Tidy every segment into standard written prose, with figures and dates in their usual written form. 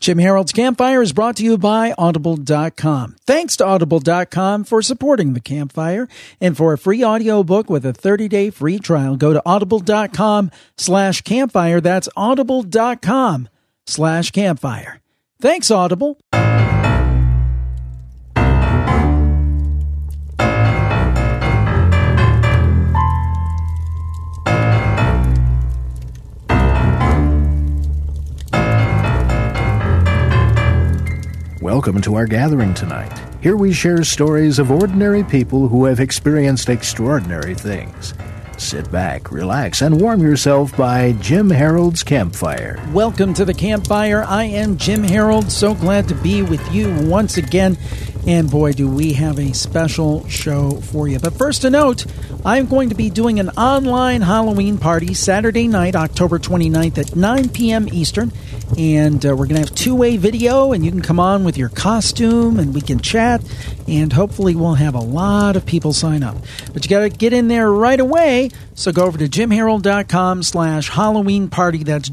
Jim Harold's Campfire is brought to you by Audible.com. Thanks to Audible.com for supporting the Campfire. And for a free audiobook with a 30-day free trial, go to Audible.com/campfire. That's Audible.com/campfire. Thanks, Audible. Welcome to our gathering tonight. Here we share stories of ordinary people who have experienced extraordinary things. Sit back, relax, and warm yourself by Jim Harold's Campfire. Welcome to the Campfire. I am Jim Harold. So glad to be with you once again. And boy, do we have a special show for you. But first a note, I'm going to be doing an online Halloween party Saturday night, October 29th at 9 p.m. Eastern. And we're going to have two-way video, and you can come on with your costume, and we can chat, and hopefully we'll have a lot of people sign up. But you got to get in there right away, so go over to jimharold.com/Halloween party. That's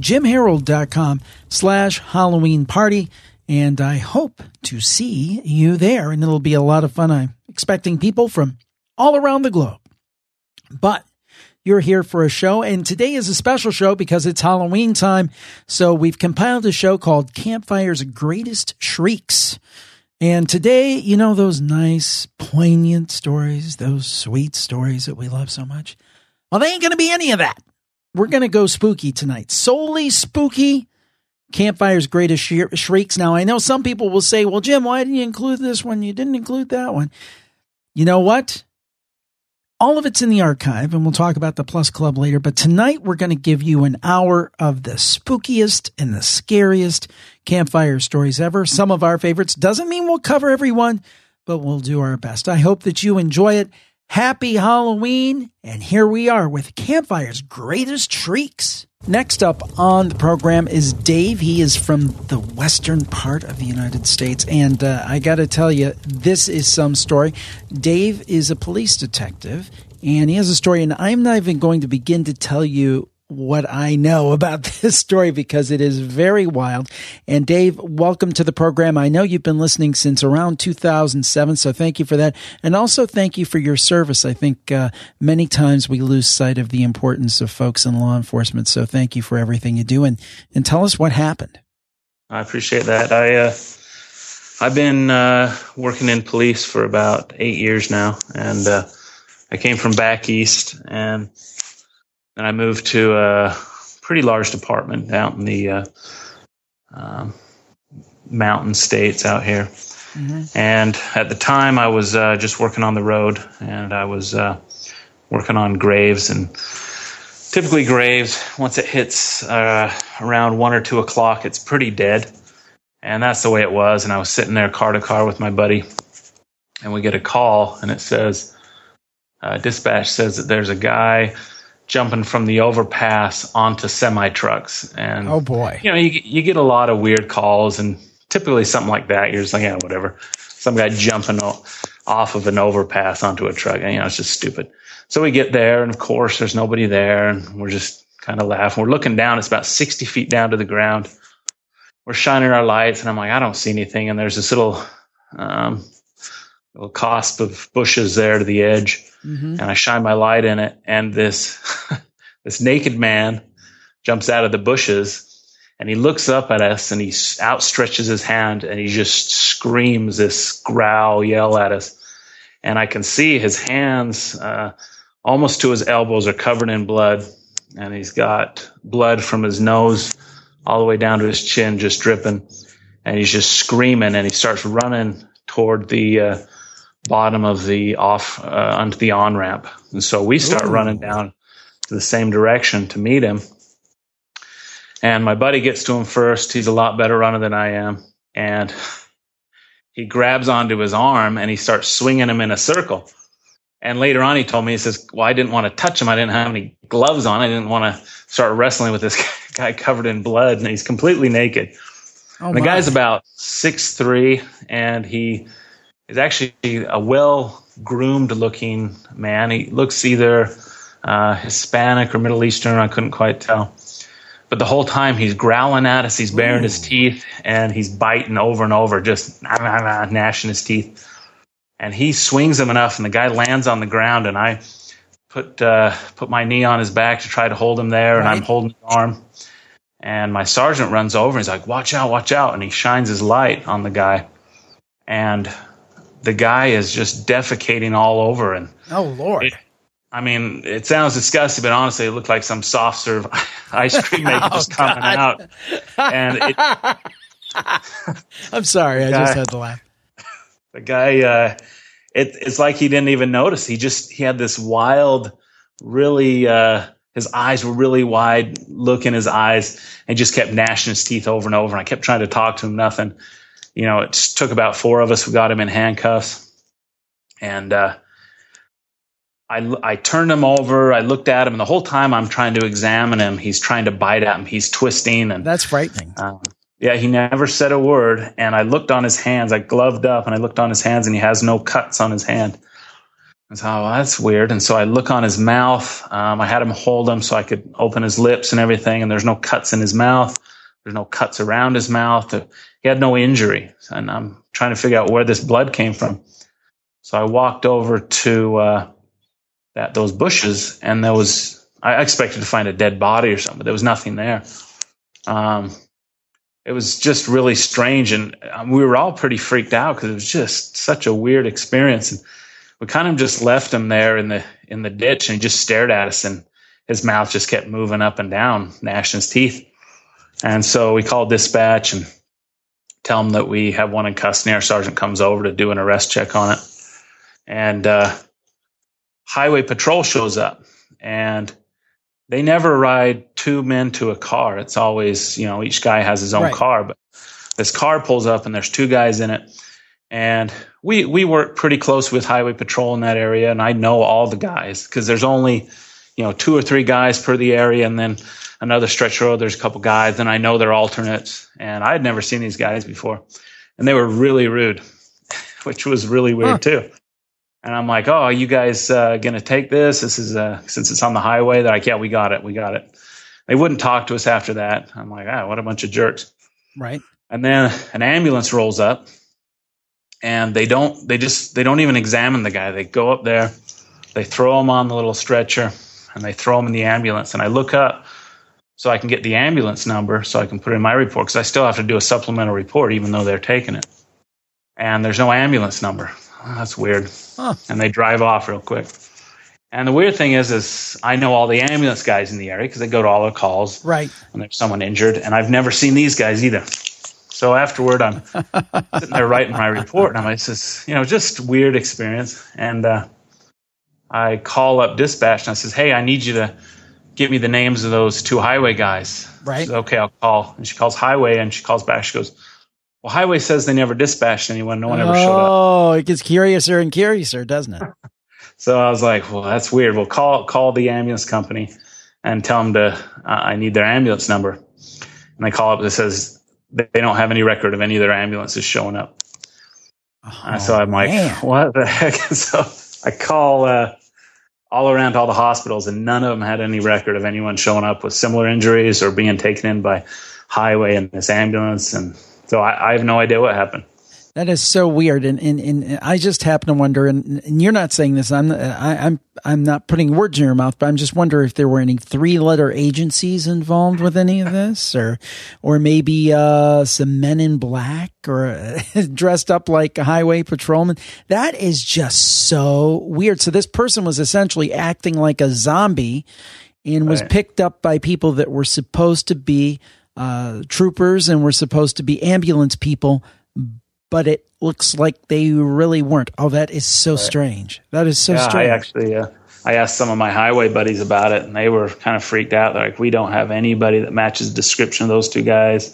jimharold.com/Halloween party. And I hope to see you there, and it'll be a lot of fun. I'm expecting people from all around the globe. But you're here for a show, and today is a special show because it's Halloween time. So we've compiled a show called Campfire's Greatest Shrieks. And today, you know those nice, poignant stories, those sweet stories that we love so much? Well, they ain't going to be any of that. We're going to go spooky tonight. Solely spooky. Campfire's Greatest Shrieks. Now, I know some people will say, well, Jim, why didn't you include this one? You didn't include that one. You know what? All of it's in the archive, and we'll talk about the Plus Club later. But tonight, we're going to give you an hour of the spookiest and the scariest campfire stories ever. Some of our favorites. Doesn't mean we'll cover everyone, but we'll do our best. I hope that you enjoy it. Happy Halloween, and here we are with Campfire's Greatest Shrieks. Next up on the program is Dave. He is from the western part of the United States, and I got to tell you, this is some story. Dave is a police detective, and he has a story, and I'm not even going to begin to tell you what I know about this story because it is very wild. And Dave, welcome to the program. I know you've been listening since around 2007, so thank you for that. And also thank you for your service. I think many times we lose sight of the importance of folks in law enforcement, so thank you for everything you do. And tell us what happened. I appreciate that. I've been working in police for about 8 years now, and I came from back east, and then I moved to a pretty large department out in the mountain states out here. Mm-hmm. And at the time, I was just working on the road, and I was working on graves. And typically graves, once it hits around 1 or 2 o'clock, it's pretty dead. And that's the way it was. And I was sitting there car to car with my buddy, and we get a call, and it says, dispatch says that there's a guy jumping from the overpass onto semi-trucks. And oh boy, you know, you get a lot of weird calls, and typically something like that, you're just like, yeah, whatever. Some guy jumping off of an overpass onto a truck, and, you know, it's just stupid. So we get there, and of course there's nobody there, and we're just kind of laughing. We're looking down, it's about 60 feet down to the ground. We're shining our lights, and I'm like, I don't see anything. And there's this little cusp of bushes there to the edge. Mm-hmm. And I shine my light in it, and this naked man jumps out of the bushes, and he looks up at us, and he outstretches his hand, and he just screams this growl, yell at us. And I can see his hands almost to his elbows are covered in blood, and he's got blood from his nose all the way down to his chin just dripping, and he's just screaming, and he starts running toward the bottom of the onto the on-ramp. And so we start running down to the same direction to meet him. And my buddy gets to him first. He's a lot better runner than I am. And he grabs onto his arm, and he starts swinging him in a circle. And later on, he told me, he says, well, I didn't want to touch him. I didn't have any gloves on. I didn't want to start wrestling with this guy covered in blood. And he's completely naked. Oh, the guy's about 6'3", and he is actually a well-groomed looking man. He looks either Hispanic or Middle Eastern. I couldn't quite tell. But the whole time he's growling at us, he's baring his teeth, and he's biting over and over, just gnashing his teeth. And he swings him enough, and the guy lands on the ground, and I put my knee on his back to try to hold him there, and I'm holding his arm. And my sergeant runs over, and he's like, watch out, and he shines his light on the guy. And the guy is just defecating all over. And oh, Lord. It sounds disgusting, but honestly, it looked like some soft serve ice cream maker just coming out. And I'm sorry, I just had to laugh. The guy, it's like he didn't even notice. He had this wild, really, his eyes were really wide look in his eyes, and just kept gnashing his teeth over and over. And I kept trying to talk to him, nothing. It took about 4 of us. We got him in handcuffs, and I turned him over. I looked at him, and the whole time I'm trying to examine him, he's trying to bite at him. He's twisting, and that's frightening. Yeah, he never said a word. And I looked on his hands. I gloved up, and I looked on his hands, and he has no cuts on his hand. I thought, well, that's weird. And so I look on his mouth. I had him hold him so I could open his lips and everything. And there's no cuts in his mouth. There's no cuts around his mouth. He had no injury. And I'm trying to figure out where this blood came from. So I walked over to those bushes, and I expected to find a dead body or something, but there was nothing there. It was just really strange, and we were all pretty freaked out because it was just such a weird experience. And we kind of just left him there in the ditch, and he just stared at us, and his mouth just kept moving up and down, gnashing his teeth. And so we called dispatch and tell them that we have one in custody. Our sergeant comes over to do an arrest check on it, and Highway Patrol shows up, and they never ride 2 men to a car. It's always, each guy has his own car, but this car pulls up, and there's 2 guys in it. And we work pretty close with Highway Patrol in that area, and I know all the guys because there's only, 2 or 3 guys per the area, and then another stretch road, there's a couple guys, and I know they're alternates. And I had never seen these guys before, and they were really rude, which was really weird too. And I'm like, oh, you guys going to take this? This is since it's on the highway. They're like, yeah, we got it. They wouldn't talk to us after that. I'm like, what a bunch of jerks. Right. And then an ambulance rolls up, and they don't even examine the guy. They go up there, they throw him on the little stretcher, and they throw him in the ambulance. And I look up so I can get the ambulance number so I can put it in my report, because I still have to do a supplemental report even though they're taking it. And there's no ambulance number. Oh, that's weird. Huh. And they drive off real quick. And the weird thing is I know all the ambulance guys in the area because they go to all the calls. Right. And there's someone injured, and I've never seen these guys either. So afterward, I'm sitting there writing my report, and it's just, just weird experience. And I call up dispatch, and I says, hey, I need you to give me the names of those 2 highway guys. Right. Says, okay, I'll call. And she calls highway, and she calls back. She goes, well, highway says they never dispatched anyone. No one ever showed up. Oh, it gets curiouser and curiouser, doesn't it? So I was like, well, that's weird. Well, call the ambulance company and tell them I need their ambulance number. And I call up, it says they don't have any record of any of their ambulances showing up. So I'm like, what the heck? So I call all around all the hospitals, and none of them had any record of anyone showing up with similar injuries or being taken in by highway in this ambulance. And so I have no idea what happened. That is so weird, and I just happen to wonder, and you're not saying this. I'm not putting words in your mouth, but I'm just wondering if there were any 3-letter agencies involved with any of this, or maybe some men in black, or dressed up like a highway patrolman. That is just so weird. So this person was essentially acting like a zombie, and was picked up by people that were supposed to be troopers and were supposed to be ambulance people. But it looks like they really weren't. Oh, that is so strange. That is so strange. I asked some of my highway buddies about it, and they were kind of freaked out. They're like, we don't have anybody that matches the description of those 2 guys.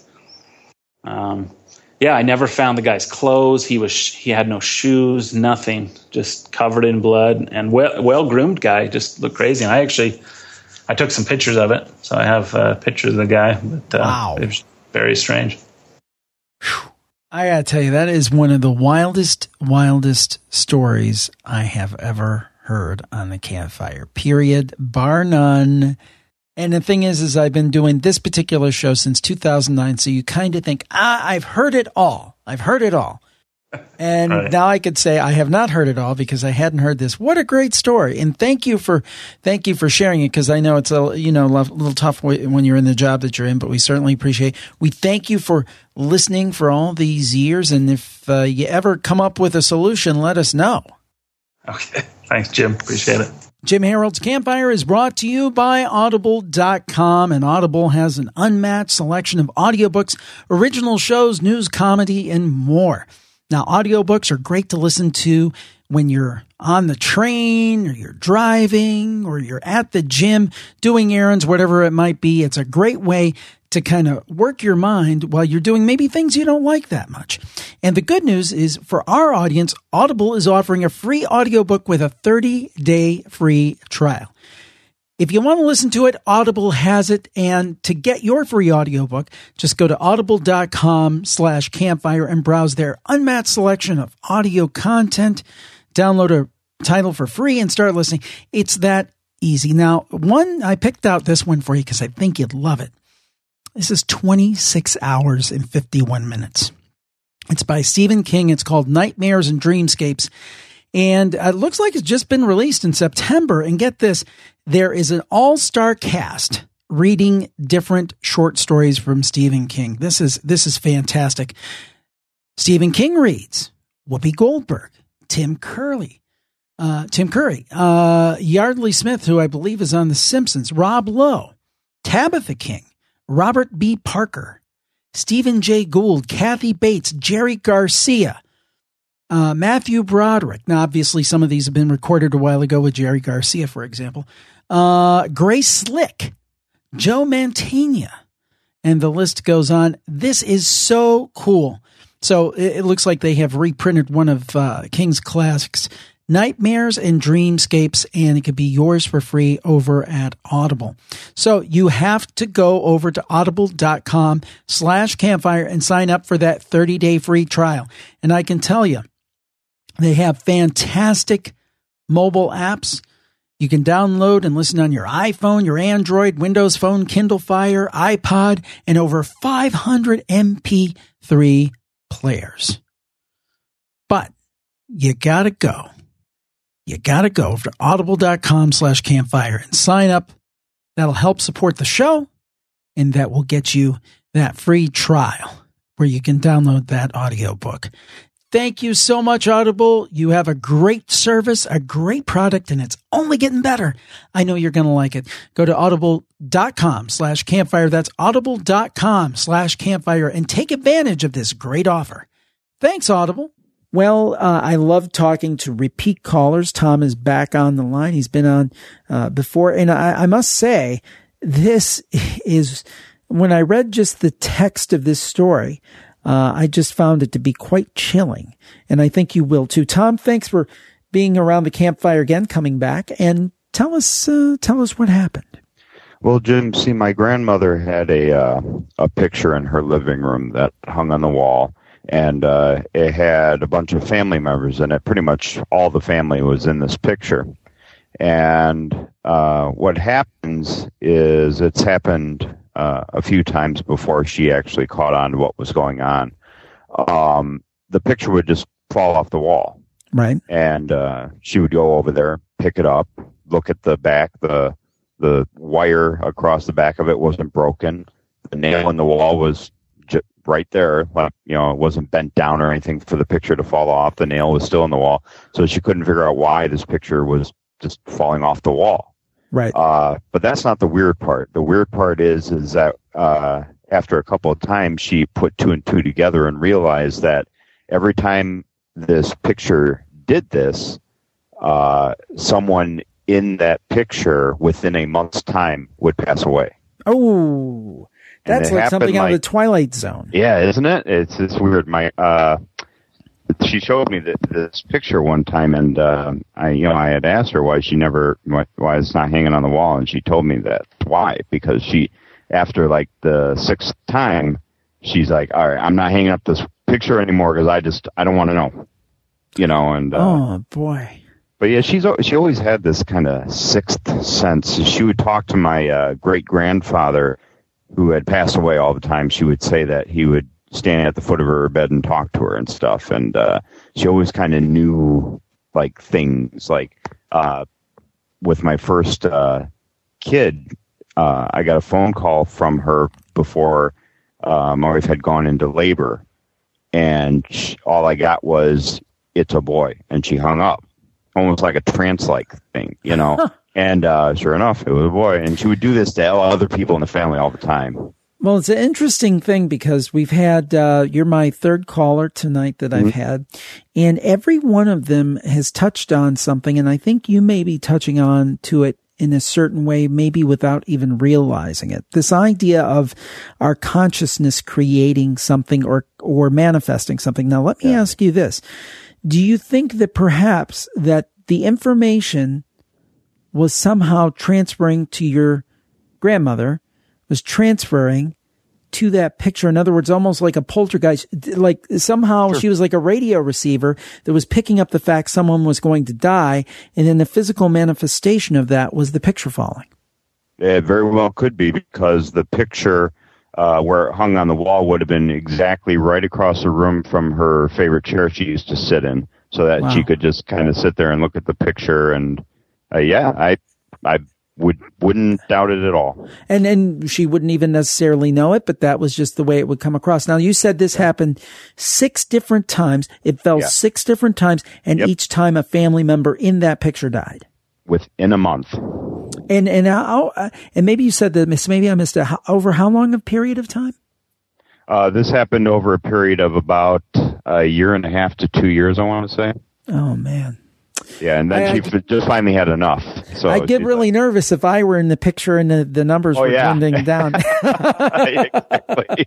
I never found the guy's clothes. He had no shoes, nothing, just covered in blood, and well-groomed guy, just looked crazy. And I took some pictures of it, so I have pictures of the guy. But, wow. It was very strange. Whew. I gotta tell you, that is one of the wildest stories I have ever heard on the campfire. Period. Bar none. And the thing is I've been doing this particular show since 2009. So you kind of think, I've heard it all. And right. Now I could say I have not heard it all because I hadn't heard this. What a great story. And thank you for sharing it. Cause I know it's a little tough when you're in the job that you're in, but we certainly appreciate it. We thank you for listening for all these years. And if you ever come up with a solution, let us know. Okay. Thanks, Jim. Appreciate it. Jim Harold's Campfire is brought to you by Audible.com, and Audible has an unmatched selection of audiobooks, original shows, news, comedy, and more. Now, audiobooks are great to listen to when you're on the train or you're driving or you're at the gym doing errands, whatever it might be. It's a great way to kind of work your mind while you're doing maybe things you don't like that much. And the good news is for our audience, Audible is offering a free audiobook with a 30-day free trial. If you want to listen to it, Audible has it. And to get your free audiobook, just go to audible.com/campfire and browse their unmatched selection of audio content. Download a title for free and start listening. It's that easy. Now, I picked out this one for you because I think you'd love it. This is 26 hours and 51 minutes. It's by Stephen King. It's called Nightmares and Dreamscapes. And it looks like it's just been released in September. And get this, there is an all-star cast reading different short stories from Stephen King. This is fantastic. Stephen King reads Whoopi Goldberg, Tim Curry, Yardley Smith, who I believe is on The Simpsons, Rob Lowe, Tabitha King, Robert B. Parker, Stephen J. Gould, Kathy Bates, Jerry Garcia, Matthew Broderick. Now, obviously, some of these have been recorded a while ago with Jerry Garcia, for example. Grace Slick, Joe Mantegna, and the list goes on. This is so cool. So it looks like they have reprinted one of King's classics, Nightmares and Dreamscapes, and it could be yours for free over at Audible. So you have to go over to audible.com/campfire and sign up for that 30-day free trial. And I can tell you, they have fantastic mobile apps. You can download and listen on your iPhone, your Android, Windows Phone, Kindle Fire, iPod, and over 500 MP3 players. But you gotta go. You gotta go over to audible.com/campfire and sign up. That'll help support the show, and that will get you that free trial where you can download that audiobook. Thank you so much, Audible. You have a great service, a great product, and it's only getting better. I know you're going to like it. Go to audible.com/campfire. That's audible.com/campfire and take advantage of this great offer. Thanks, Audible. Well, I love talking to repeat callers. Tom is back on the line. He's been on before. And I must say, this is, when I read just the text of this story, I just found it to be quite chilling. And I think you will too. Tom, thanks for being around the campfire again, coming back. And tell us what happened. Well, Jim, see, my grandmother had a picture in her living room that hung on the wall. And it had a bunch of family members in it. Pretty much all the family was in this picture. And what happens is, it's happened a few times before she actually caught on to what was going on. The picture would just fall off the wall. Right. And she would go over there, pick it up, look at the back. The wire across the back of it wasn't broken. The nail in the wall was right there, like, it wasn't bent down or anything for the picture to fall off. The nail was still in the wall, so she couldn't figure out why this picture was just falling off the wall. Right. But that's not the weird part. The weird part is that after a couple of times, she put two and two together and realized that every time this picture did this, someone in that picture within a month's time would pass away. Oh. That's like something out of the Twilight Zone. Yeah, isn't it? It's weird. She showed me this picture one time, and I had asked her why it's not hanging on the wall, and she told me that. Why? Because after like the sixth time, she's like, all right, I'm not hanging up this picture anymore because I don't want to know. And oh boy. But yeah, she always had this kind of sixth sense. She would talk to my great-grandfather, who had passed away all the time. She would say that he would stand at the foot of her bed and talk to her and stuff. And she always kind of knew, like, things. Like, with my first kid, I got a phone call from her before my wife had gone into labor. And all I got was, "It's a boy." And she hung up. Almost like a trance-like thing, you know. Huh. And sure enough, it was a boy. And she would do this to other people in the family all the time. Well, it's an interesting thing because we've had, you're my third caller tonight that I've had, and every one of them has touched on something, and I think you may be touching on to it in a certain way, maybe without even realizing it. This idea of our consciousness creating something or manifesting something. Now, let me ask you this. Do you think that perhaps that the information was somehow transferring to your grandmother, was transferring to that picture? In other words, almost like a poltergeist, like somehow she was like a radio receiver that was picking up the fact someone was going to die, and then the physical manifestation of that was the picture falling. It very well could be, because the picture where it hung on the wall would have been exactly right across the room from her favorite chair she used to sit in, so that she could just kind of sit there and look at the picture. And I wouldn't doubt it at all. And she wouldn't even necessarily know it, but that was just the way it would come across. Now, you said this happened 6 different times. It fell 6 different times, and each time a family member in that picture died. Within a month. And maybe you said that, maybe I missed it. Over how long a period of time? This happened over a period of about a year and a half to 2 years, I want to say. Oh, man. Yeah, and then she just finally had enough. So I'd get really nervous if I were in the picture and the numbers were trending down. Exactly.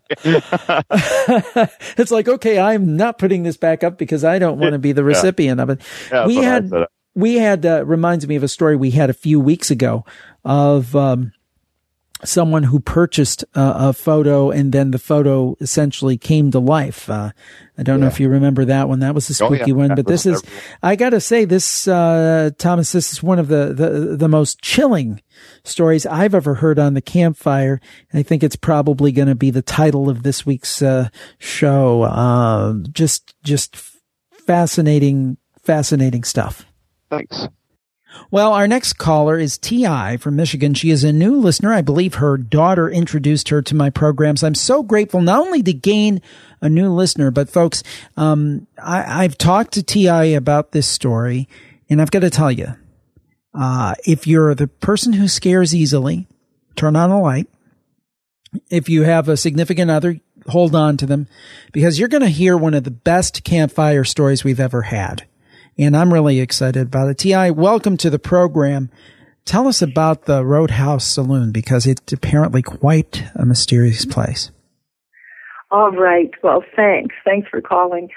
It's like, okay, I'm not putting this back up because I don't want to be the recipient of it. Yeah, we had reminds me of a story we had a few weeks ago of someone who purchased a photo, and then the photo essentially came to life. I don't know if you remember that one. That was a spooky one. But this is, I got to say, this, Thomas, this is one of the most chilling stories I've ever heard on the campfire. And I think it's probably going to be the title of this week's show. Just fascinating stuff. Thanks. Well, our next caller is T.I. from Michigan. She is a new listener. I believe her daughter introduced her to my programs. I'm so grateful not only to gain a new listener, but folks, I've talked to T.I. about this story, and I've got to tell you, if you're the person who scares easily, turn on a light. If you have a significant other, hold on to them, because you're going to hear one of the best campfire stories we've ever had. And I'm really excited about it. T.I., welcome to the program. Tell us about the Roadhouse Saloon, because it's apparently quite a mysterious place. All right. Well, thanks. Thanks for calling.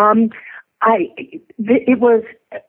It was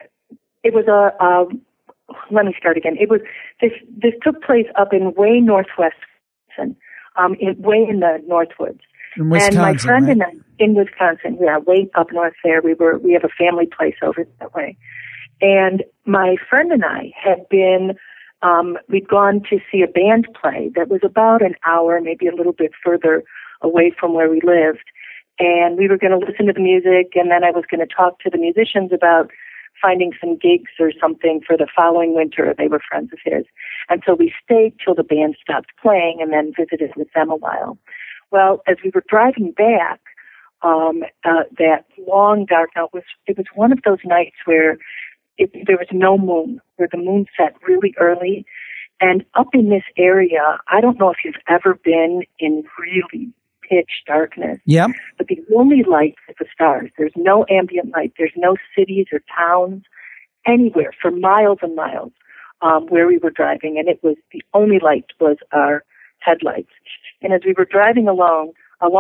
let me start again. It was, this took place up in way northwest, way in the Northwoods. In Wisconsin, and my friend right? and I, in Wisconsin, way up north there, we have a family place over that way. And my friend and I had been, we'd gone to see a band play that was about an hour, maybe a little bit further away from where we lived. And we were going to listen to the music, and then I was going to talk to the musicians about finding some gigs or something for the following winter. They were friends of his. And so we stayed till the band stopped playing and then visited with them a while. Well, as we were driving back, that long dark night it was one of those nights where there was no moon, where the moon set really early. And up in this area, I don't know if you've ever been in really pitch darkness. Yeah. But the only light is the stars. There's no ambient light. There's no cities or towns anywhere for miles and miles where we were driving. And it was the only light was our headlights. And as we were driving along,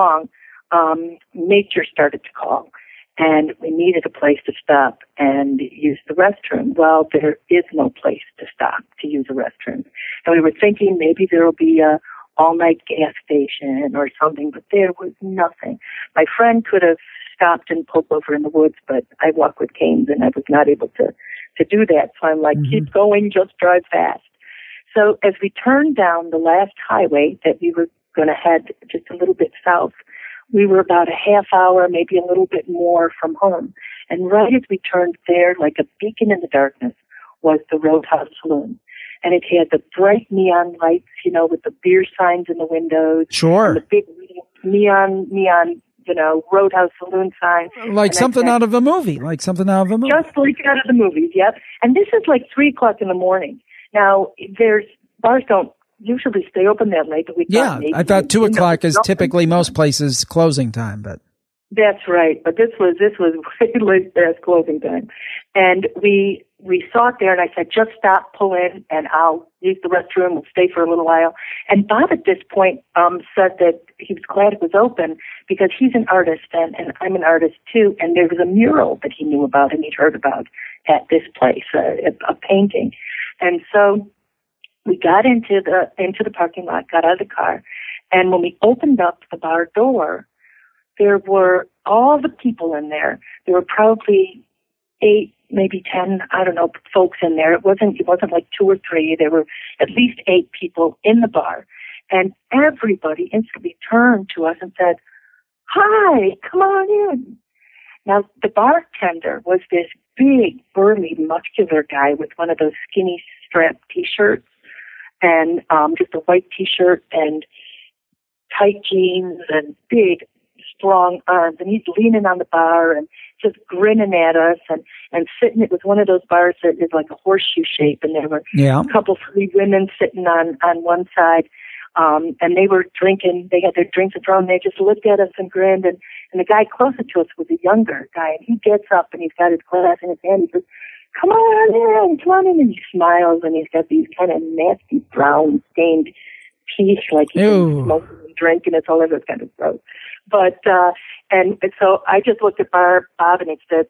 nature started to call, and we needed a place to stop and use the restroom. Well, there is no place to stop to use a restroom. And we were thinking maybe there will be a all-night gas station or something, but there was nothing. My friend could have stopped and pulled over in the woods, but I walk with canes, and I was not able to to do that. So I'm like, keep going, just drive fast. So as we turned down the last highway that we were going to head just a little bit south, we were about a half hour, maybe a little bit more from home. And right as we turned there, like a beacon in the darkness, was the Roadhouse Saloon. And it had the bright neon lights, you know, with the beer signs in the windows. Sure. And the big neon, you know, Roadhouse Saloon sign. Like something out of a movie. Just like out of the movies, yep. And this is like 3 o'clock in the morning. Now, bars don't usually stay open that late, but we thought maybe, I thought 2 o'clock is typically most places' closing time, but that's right. But this was way late past closing time, and we saw it there, and I said, just stop, pull in, and I'll use the restroom. We'll stay for a little while. And Bob at this point said that he was glad it was open because he's an artist, and I'm an artist too. And there was a mural that he knew about and he'd heard about at this place, a painting, and so. We got into the parking lot, got out of the car, and when we opened up the bar door, there were all the people in there. There were probably 8, maybe 10, I don't know, folks in there. It wasn't like 2 or 3. There were at least 8 people in the bar, and everybody instantly turned to us and said, "Hi, come on in." Now the bartender was this big, burly, muscular guy with one of those skinny strap T-shirts. And just a white T-shirt and tight jeans and big, strong arms. And he's leaning on the bar and just grinning at us and sitting. It was one of those bars that is like a horseshoe shape, and there were a couple 3 women sitting on one side. And they were drinking. They had their drinks in front of them. They just looked at us and grinned. And the guy closest to us was a younger guy. And he gets up and he's got his glass in his hand. He says, come on in, and he smiles, and he's got these kind of nasty brown stained teeth, like he's been smoking and drinking. It's all over. It's kind of gross. But and so I just looked at Bob, and it said,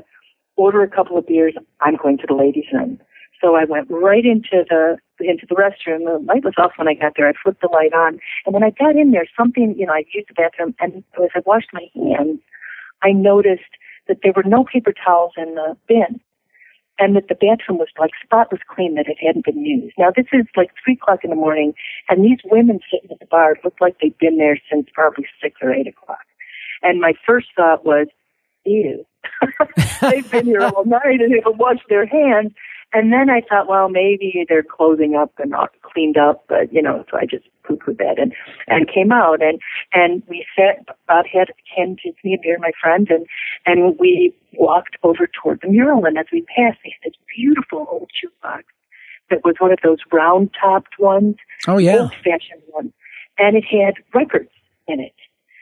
order a couple of beers. I'm going to the ladies' room. So I went right into the restroom. The light was off when I got there. I flipped the light on, and when I got in there, something, you know, I used the bathroom, and as I washed my hands, I noticed that there were no paper towels in the bin. And that the bathroom was like spotless clean, that it hadn't been used. Now, this is like 3 o'clock in the morning, and these women sitting at the bar looked like they'd been there since probably 6 or 8 o'clock. And my first thought was, ew. They've been here all night and haven't washed their hands. And then I thought, well, maybe they're closing up and not cleaned up, but, you know, so I just poo-pooed that and came out. And we sat, Bob had Ken, me, and Bear, my friend, and we walked over toward the mural. And as we passed, they had this beautiful old jukebox that was one of those round-topped ones. Oh, yeah. Old-fashioned ones. And it had records in it,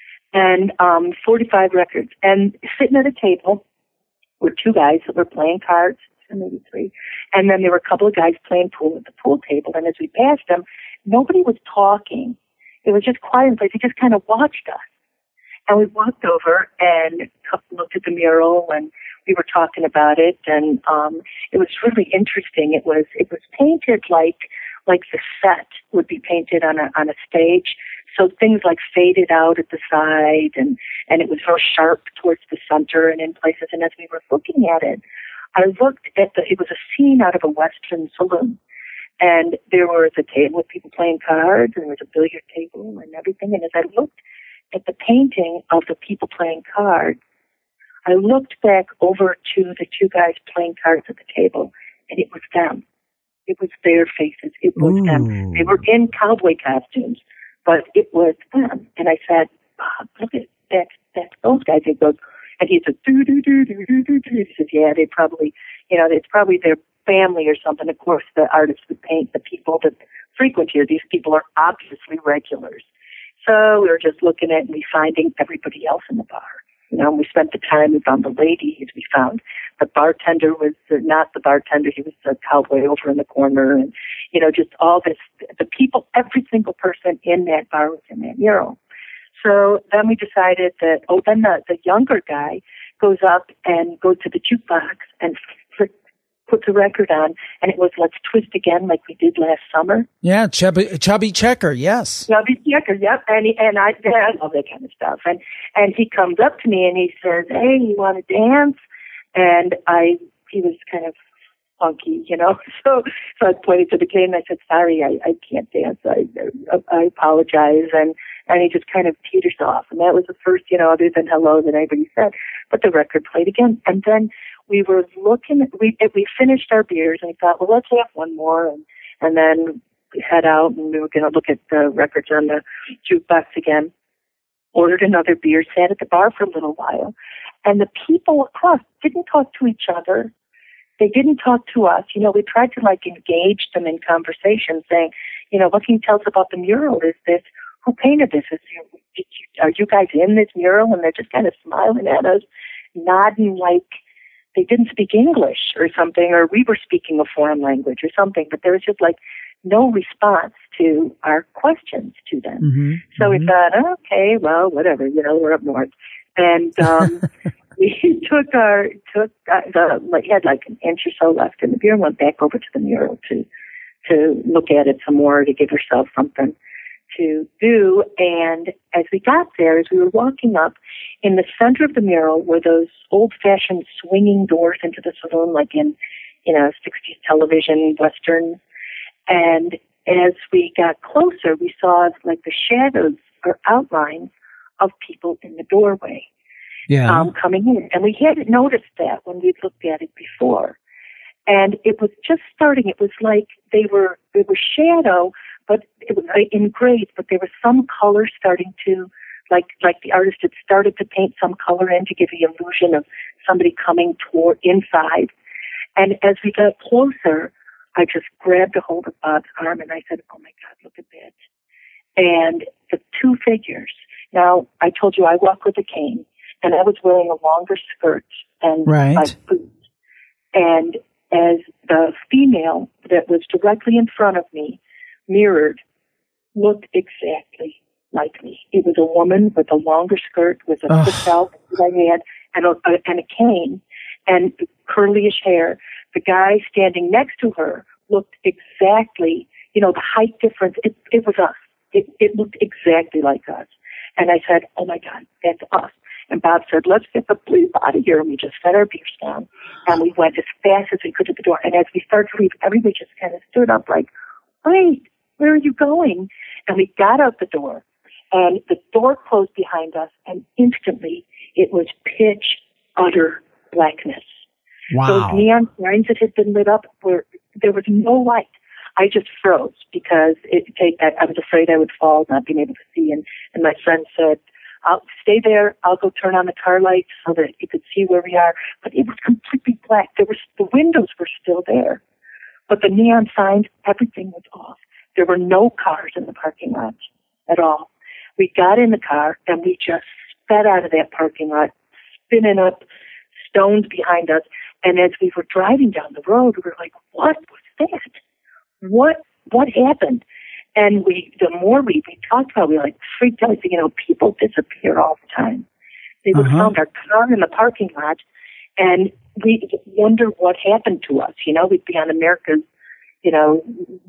and 45 records. And sitting at a table were 2 guys that were playing cards, maybe 3. And then there were a couple of guys playing pool at the pool table. And as we passed them, nobody was talking. It was just quiet in place. They just kind of watched us. And we walked over and looked at the mural, and we were talking about it. And it was really interesting. It was painted like the set would be painted on a stage. So things like faded out at the side, and it was real sharp towards the center and in places. And as we were looking at it, I looked at it was a scene out of a Western saloon. And there was a table with people playing cards, and there was a billiard table and everything. And as I looked at the painting of the people playing cards, I looked back over to the 2 guys playing cards at the table, and it was them. It was their faces. It was them. They were in cowboy costumes, but it was them. And I said, Bob, look at that. That's those guys. It goes, and he said, do. He said, yeah, they probably, you know, it's probably their family or something. Of course, the artists would paint the people that frequent here. These people are obviously regulars. So we were just looking at and finding everybody else in the bar. You know, we spent the time, we found the ladies, we found the bartender was not the bartender, he was the cowboy over in the corner, and, you know, just all this, the people, every single person in that bar was in that mural. So then we decided that, then the younger guy goes up and goes to the jukebox and puts a record on, and it was Let's Twist Again like we did last summer. Yeah, Chubby Checker, yes. Chubby Checker, yep. And I love that kind of stuff. And he comes up to me and he says, hey, you want to dance? And he was kind of funky, you know. So I pointed to the cane and I said, sorry, I can't dance. I apologize. And he just kind of teeters off. And that was the first, you know, other than hello that anybody said. But the record played again. And then we were looking, we finished our beers and we thought, well, let's have one more. And then head out and we were going to look at the records on the jukebox again. Ordered another beer, sat at the bar for a little while. And the people across didn't talk to each other. They didn't talk to us. You know, we tried to like engage them in conversation saying, you know, what can you tell us about the mural? Is this, who painted this? Are you guys in this mural? And they're just kind of smiling at us, nodding like they didn't speak English or something, or we were speaking a foreign language or something. But there was just like no response to our questions to them. Mm-hmm. So we thought, okay, well, whatever, you know, we're up north. And we had like an inch or so left in the beer and went back over to the mural to look at it some more, to give ourselves something to do. And as we got there, as we were walking up, in the center of the mural were those old-fashioned swinging doors into the saloon, like in, you know, 60s television, Western. And as we got closer, we saw like the shadows or outlines of people in the doorway coming in. And we hadn't noticed that when we'd looked at it before. And it was just starting. It was like they were shadow, but it was engraved, but there was some color starting to, like the artist had started to paint some color in to give the illusion of somebody coming toward inside. And as we got closer, I just grabbed a hold of Bob's arm and I said, oh my God, look at that. And the two figures. Now, I told you I walk with a cane, and I was wearing a longer skirt and my boots. And as the female that was directly in front of me, mirrored, looked exactly like me. It was a woman with a longer skirt, with a thick belt that I had, and a cane, and curlyish hair. The guy standing next to her looked exactly, you know, the height difference, it was us. It looked exactly like us. And I said, oh my God, that's us. And Bob said, let's get the bleep out of here. And we just set our beers down. And we went as fast as we could to the door. And as we started to leave, everybody just kind of stood up like, wait, where are you going? And we got out the door. And the door closed behind us. And instantly, it was pitch, utter blackness. Wow. Those neon signs that had been lit up, there was no light. I just froze because I was afraid I would fall, not being able to see. And my friend said, I'll stay there. I'll go turn on the car lights so that you could see where we are. But it was completely black. The windows were still there, but the neon signs, everything was off. There were no cars in the parking lot at all. We got in the car and we just sped out of that parking lot, spinning up, stones behind us. And as we were driving down the road, we were like, what was that? What happened? And the more we talked about it, we like freaked out. You know, people disappear all the time. They would find our car in the parking lot, and we wonder what happened to us. You know, we'd be on America's, you know,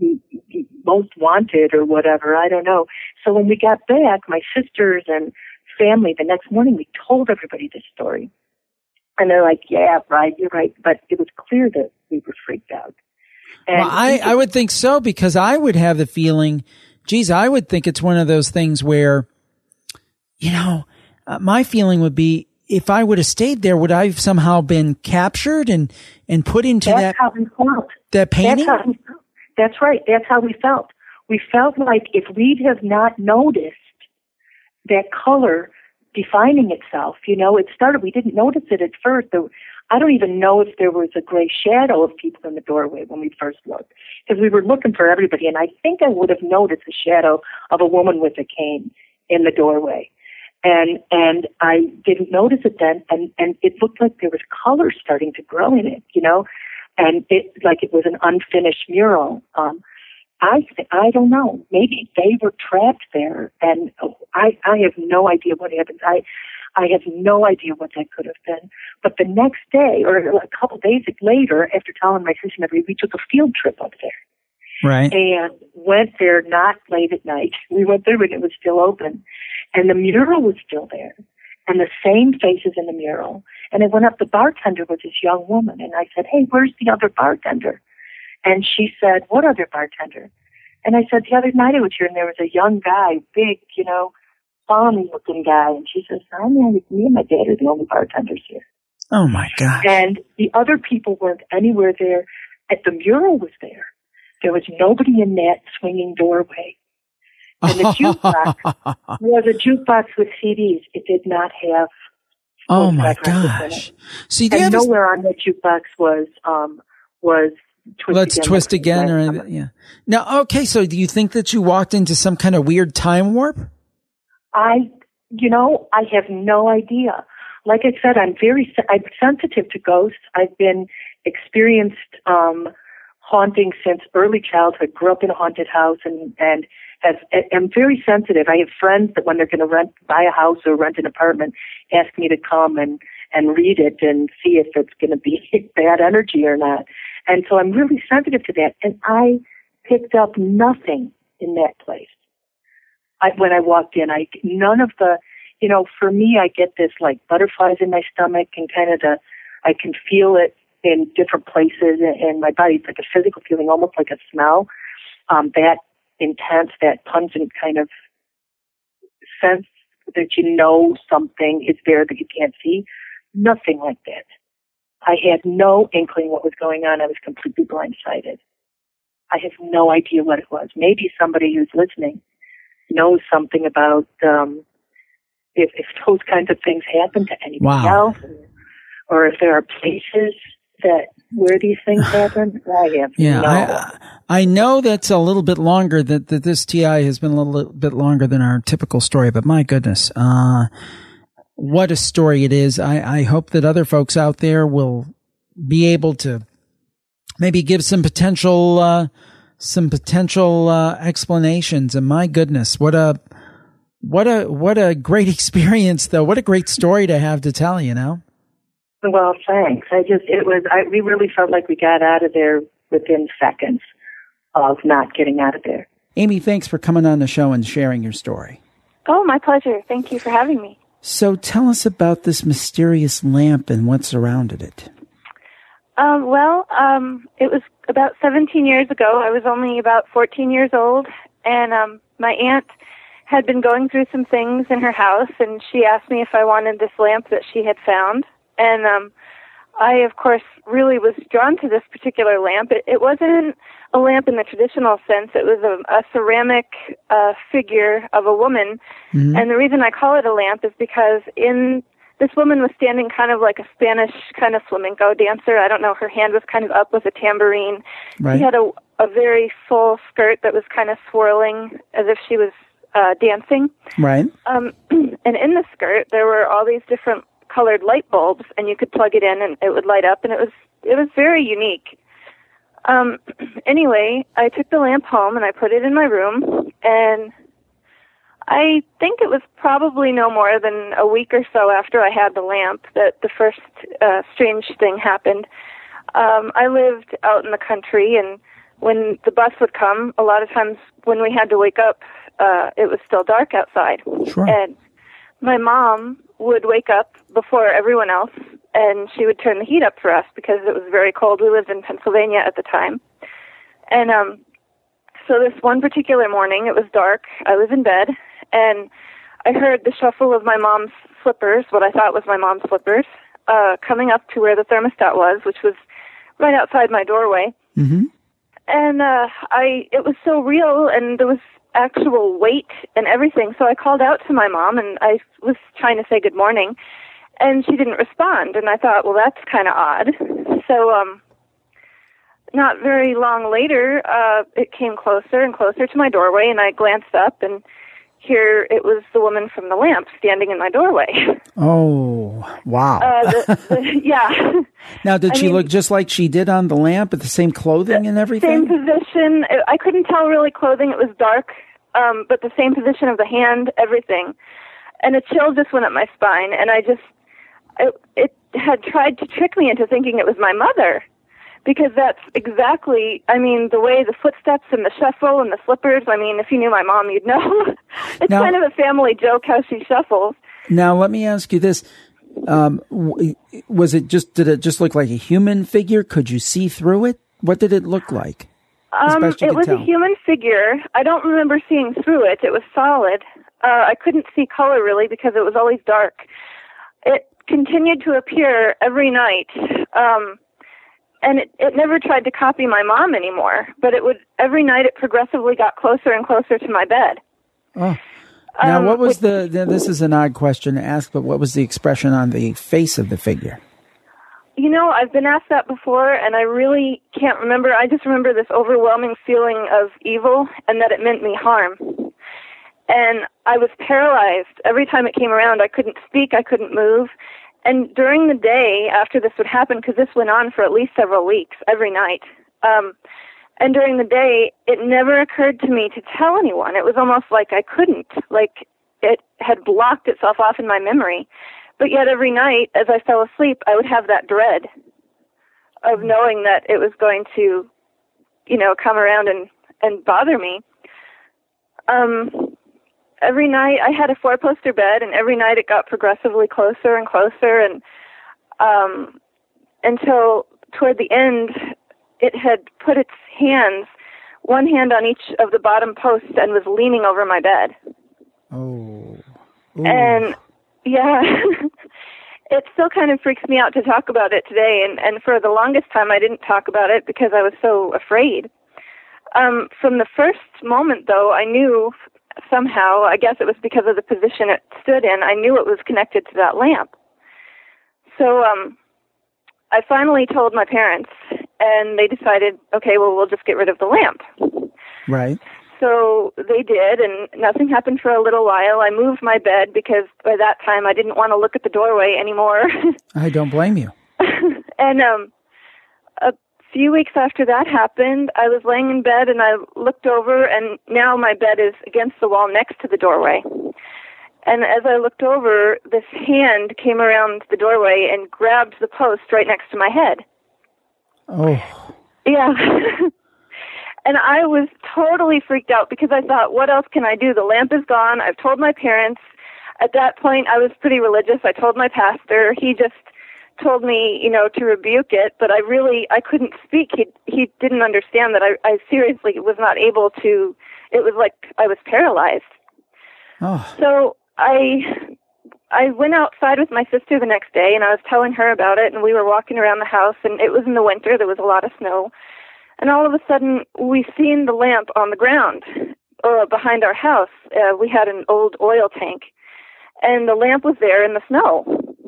most wanted or whatever. I don't know. So when we got back, my sisters and family, the next morning, we told everybody this story. And they're like, yeah, right, you're right. But it was clear that we were freaked out. And well, I would think so, because I would have the feeling, geez, I would think it's one of those things where, you know, my feeling would be, if I would have stayed there, would I have somehow been captured and put into that's how we felt. That painting? That's right. That's how we felt. We felt like if we'd have not noticed that color defining itself, you know, we didn't notice it at first. I don't even know if there was a gray shadow of people in the doorway when we first looked, because we were looking for everybody. And I think I would have noticed the shadow of a woman with a cane in the doorway. And I didn't notice it then. And it looked like there was color starting to grow in it, you know, and it was an unfinished mural. I don't know. Maybe they were trapped there, and I have no idea what happened. I have no idea what that could have been. But the next day, or a couple days later, after telling my sister, we took a field trip up there. Right. And went there not late at night. We went there when it was still open. And the mural was still there. and the same faces in the mural. And I went up, the bartender was this young woman, and I said, "Hey, where's the other bartender?" And she said, "What other bartender?" And I said, "The other night I was here, and there was a young guy, big, balmy-looking guy." And she says, "Me and my dad are the only bartenders here." Oh, my gosh. And the other people weren't anywhere there. The mural was there. There was nobody in that swinging doorway. And the jukebox was a jukebox with CDs. It did not have. Oh my gosh! See, and nowhere on the jukebox was Twist Let's Again. Twist Again, or yeah. Now, okay. So, do you think that you walked into some kind of weird time warp? I have no idea. Like I said, I'm sensitive to ghosts. I've been experienced haunting since early childhood. Grew up in a haunted house, and I'm very sensitive. I have friends that when they're going to buy a house or rent an apartment, ask me to come and read it and see if it's going to be bad energy or not. And so I'm really sensitive to that. And I picked up nothing in that place. When I walked in, none of the, for me, I get this like butterflies in my stomach and I can feel it in different places in my body. It's like a physical feeling, almost like a smell. That intense, that pungent kind of sense that something is there that you can't see. Nothing like that. I had no inkling what was going on. I was completely blindsided. I have no idea what it was. Maybe somebody who's listening knows something about if those kinds of things happen to anybody else, or if there are places where these things happen. I know that's a little bit longer, that this TI has been a little bit longer than our typical story, but my goodness, what a story it is. I hope that other folks out there will be able to maybe give some potential explanations. And my goodness, what a great experience, though. What a great story to have to tell, Well, thanks. We really felt like we got out of there within seconds of not getting out of there. Amy, thanks for coming on the show and sharing your story. Oh, my pleasure. Thank you for having me. So tell us about this mysterious lamp and what surrounded it. It was about 17 years ago. I was only about 14 years old, and my aunt had been going through some things in her house, and she asked me if I wanted this lamp that she had found. And I, of course, really was drawn to this particular lamp. It wasn't a lamp in the traditional sense. It was a ceramic figure of a woman. Mm-hmm. And the reason I call it a lamp is because this woman was standing kind of like a Spanish kind of flamenco dancer. I don't know, her hand was kind of up with a tambourine. Right. She had a very full skirt that was kind of swirling as if she was dancing. Right. And in the skirt, there were all these different colored light bulbs, and you could plug it in and it would light up, and it was very unique. Anyway, I took the lamp home and I put it in my room, and I think it was probably no more than a week or so after I had the lamp that the first strange thing happened. I lived out in the country, and when the bus would come, a lot of times when we had to wake up, it was still dark outside. Sure. And my mom would wake up before everyone else, and she would turn the heat up for us because it was very cold. We lived in Pennsylvania at the time. And so this one particular morning, it was dark. I was in bed, and I heard the shuffle of my mom's slippers, what I thought was my mom's slippers, coming up to where the thermostat was, which was right outside my doorway. Mm-hmm. And it was so real, and there was actual weight and everything. So I called out to my mom, and I was trying to say good morning, and she didn't respond. And I thought, well, that's kind of odd. So not very long later, it came closer and closer to my doorway, and I glanced up, and here it was the woman from the lamp standing in my doorway. Oh, wow. Yeah. Now, did she look just like she did on the lamp, with the same clothing and everything? Same position. I couldn't tell really clothing. It was dark, but the same position of the hand, everything. And a chill just went up my spine, and it had tried to trick me into thinking it was my mother. Because that's exactly, the way the footsteps and the shuffle and the slippers, if you knew my mom, you'd know. It's kind of a family joke how she shuffles. Now, let me ask you this. Did it just look like a human figure? Could you see through it? What did it look like? It was a human figure. I don't remember seeing through it. It was solid. I couldn't see color really because it was always dark. It continued to appear every night. And it never tried to copy my mom anymore, but every night it progressively got closer and closer to my bed. Oh. Now, what was this is an odd question to ask, but what was the expression on the face of the figure? You know, I've been asked that before, and I really can't remember. I just remember this overwhelming feeling of evil and that it meant me harm. And I was paralyzed. Every time it came around, I couldn't speak, I couldn't move. And during the day after this would happen, because this went on for at least several weeks, every night, and during the day, it never occurred to me to tell anyone. It was almost like I couldn't, like it had blocked itself off in my memory. But yet every night, as I fell asleep, I would have that dread of knowing that it was going to, come around and bother me. Every night, I had a 4-poster bed, and every night it got progressively closer and closer, and until toward the end, it had put its hands, one hand on each of the bottom posts, and was leaning over my bed. Oh. Ooh. And, yeah, it still kind of freaks me out to talk about it today, and for the longest time I didn't talk about it because I was so afraid. From the first moment, though, I knew somehow, I guess it was because of the position it stood in, I knew it was connected to that lamp. So I finally told my parents, and they decided, okay, well, we'll just get rid of the lamp. Right. So they did, and nothing happened for a little while. I moved my bed because by that time I didn't want to look at the doorway anymore. I don't blame you. And a few weeks after that happened, I was laying in bed and I looked over, and now my bed is against the wall next to the doorway. And as I looked over, this hand came around the doorway and grabbed the post right next to my head. Oh. Yeah. And I was totally freaked out because I thought, what else can I do? The lamp is gone. I've told my parents. At that point, I was pretty religious. I told my pastor. He just told me, to rebuke it, but I couldn't speak. He didn't understand that I seriously was not able to. It was like I was paralyzed. Oh. So I went outside with my sister the next day, and I was telling her about it, and we were walking around the house, and it was in the winter. There was a lot of snow. And all of a sudden, we seen the lamp on the ground behind our house. We had an old oil tank, and the lamp was there in the snow.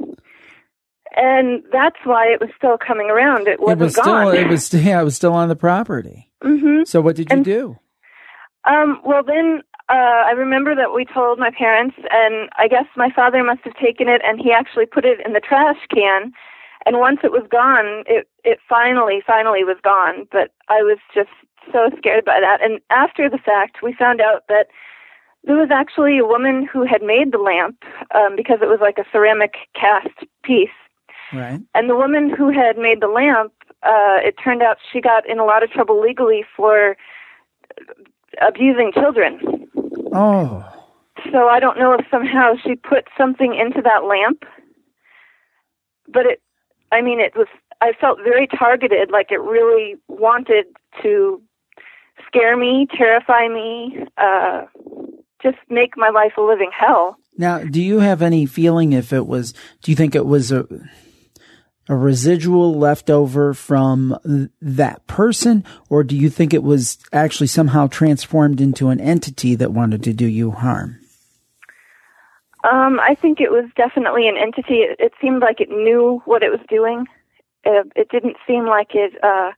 And that's why it was still coming around. It wasn't gone. It was still on the property. Mm-hmm. So what did you do? Well, then I remember that we told my parents, and I guess my father must have taken it, and he actually put it in the trash can. And once it was gone, it finally was gone. But I was just so scared by that. And after the fact, we found out that there was actually a woman who had made the lamp because it was like a ceramic cast piece. Right. And the woman who had made the lamp, it turned out she got in a lot of trouble legally for abusing children. Oh. So I don't know if somehow she put something into that lamp. But I felt very targeted, like it really wanted to scare me, terrify me, just make my life a living hell. Now, do you have any feeling do you think it was a residual left over from that person, or do you think it was actually somehow transformed into an entity that wanted to do you harm? I think it was definitely an entity. It seemed like it knew what it was doing. It didn't seem like it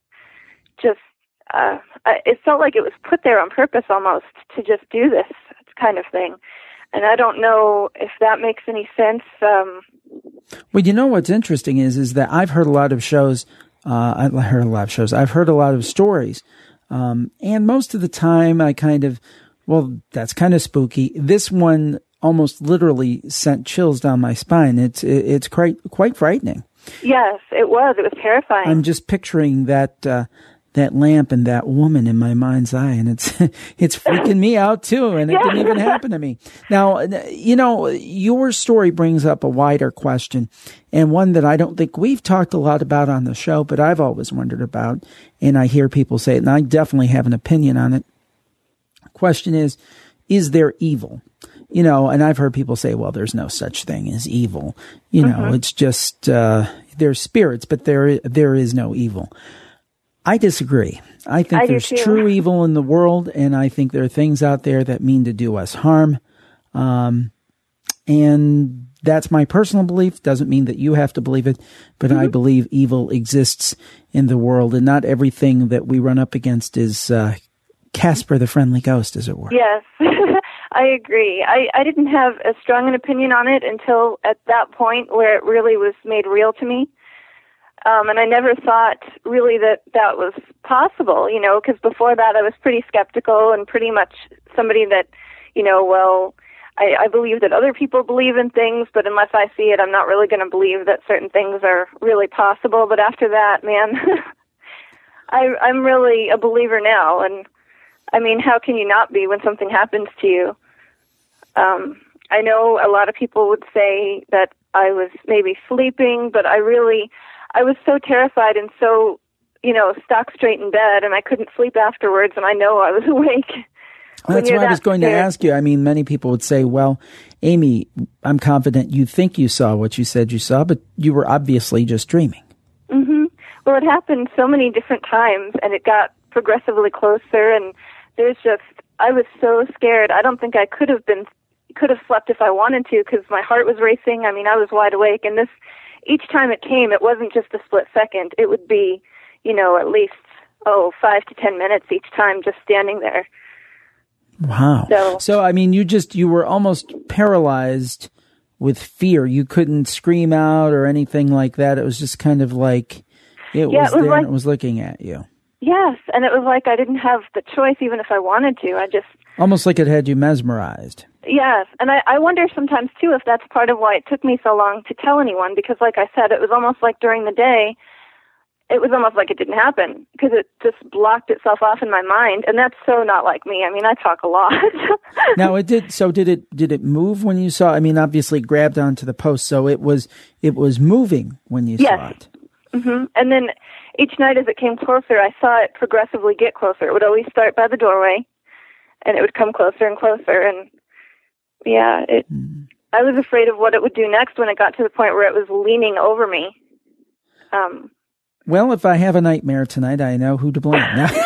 it felt like it was put there on purpose almost to just do this kind of thing. And I don't know if that makes any sense. Well, you know what's interesting is that I've heard a lot of shows. I've heard a lot of stories. And most of the time that's kind of spooky. This one almost literally sent chills down my spine. It's quite frightening. Yes, it was. It was terrifying. I'm just picturing that lamp and that woman in my mind's eye, and it's freaking me out too, and it didn't even happen to me. Now, your story brings up a wider question, and one that I don't think we've talked a lot about on the show, but I've always wondered about, and I hear people say it, and I definitely have an opinion on it. The question is there evil? And I've heard people say, well, there's no such thing as evil. It's just, there's spirits, but there is no evil. I disagree. I think there's true evil in the world, and I think there are things out there that mean to do us harm. And that's my personal belief. Doesn't mean that you have to believe it, but I believe evil exists in the world, and not everything that we run up against is Casper the Friendly Ghost, as it were. Yes, I agree. I didn't have as strong an opinion on it until at that point where it really was made real to me. And I never thought really that was possible, because before that I was pretty skeptical and pretty much somebody that, I believe that other people believe in things, but unless I see it, I'm not really going to believe that certain things are really possible. But after that, man, I'm really a believer now. And I mean, how can you not be when something happens to you? I know a lot of people would say that I was maybe sleeping, but I was so terrified and so, stock straight in bed, and I couldn't sleep afterwards, and I know I was awake. That's what I was going to ask you. I mean, many people would say, well, Amy, I'm confident you think you saw what you said you saw, but you were obviously just dreaming. Mm-hmm. Well, it happened so many different times, and it got progressively closer, and I was so scared. I don't think I could have slept if I wanted to, because my heart was racing. I mean, I was wide awake, and each time it came, it wasn't just a split second. It would be, at least, 5 to 10 minutes each time just standing there. Wow. So I mean, you were almost paralyzed with fear. You couldn't scream out or anything like that. It was just kind of like it was there and it was looking at you. Yes, and it was like I didn't have the choice even if I wanted to. Almost like it had you mesmerized. Yes, and I wonder sometimes, too, if that's part of why it took me so long to tell anyone, because, like I said, it was almost like during the day, it was almost like it didn't happen, because it just blocked itself off in my mind, and that's so not like me. I mean, I talk a lot. Now, did it move when you saw, I mean, obviously grabbed onto the post, so it was moving when you saw it. Mm-hmm. And then each night as it came closer, I saw it progressively get closer. It would always start by the doorway, and it would come closer and closer, and yeah, I was afraid of what it would do next when it got to the point where it was leaning over me. Well, if I have a nightmare tonight, I know who to blame.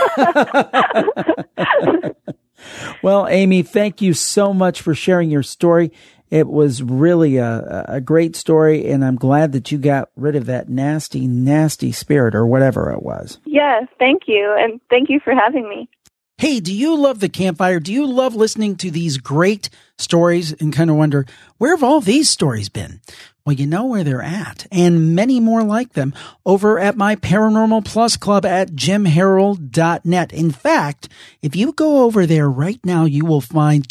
Well, Amy, thank you so much for sharing your story. It was really a great story, and I'm glad that you got rid of that nasty, nasty spirit or whatever it was. Yes, thank you, and thank you for having me. Hey, do you love the Campfire? Do you love listening to these great stories and kind of wonder, where have all these stories been? Well, you know where they're at, and many more like them over at my Paranormal Plus Club at jimharold.net. In fact, if you go over there right now, you will find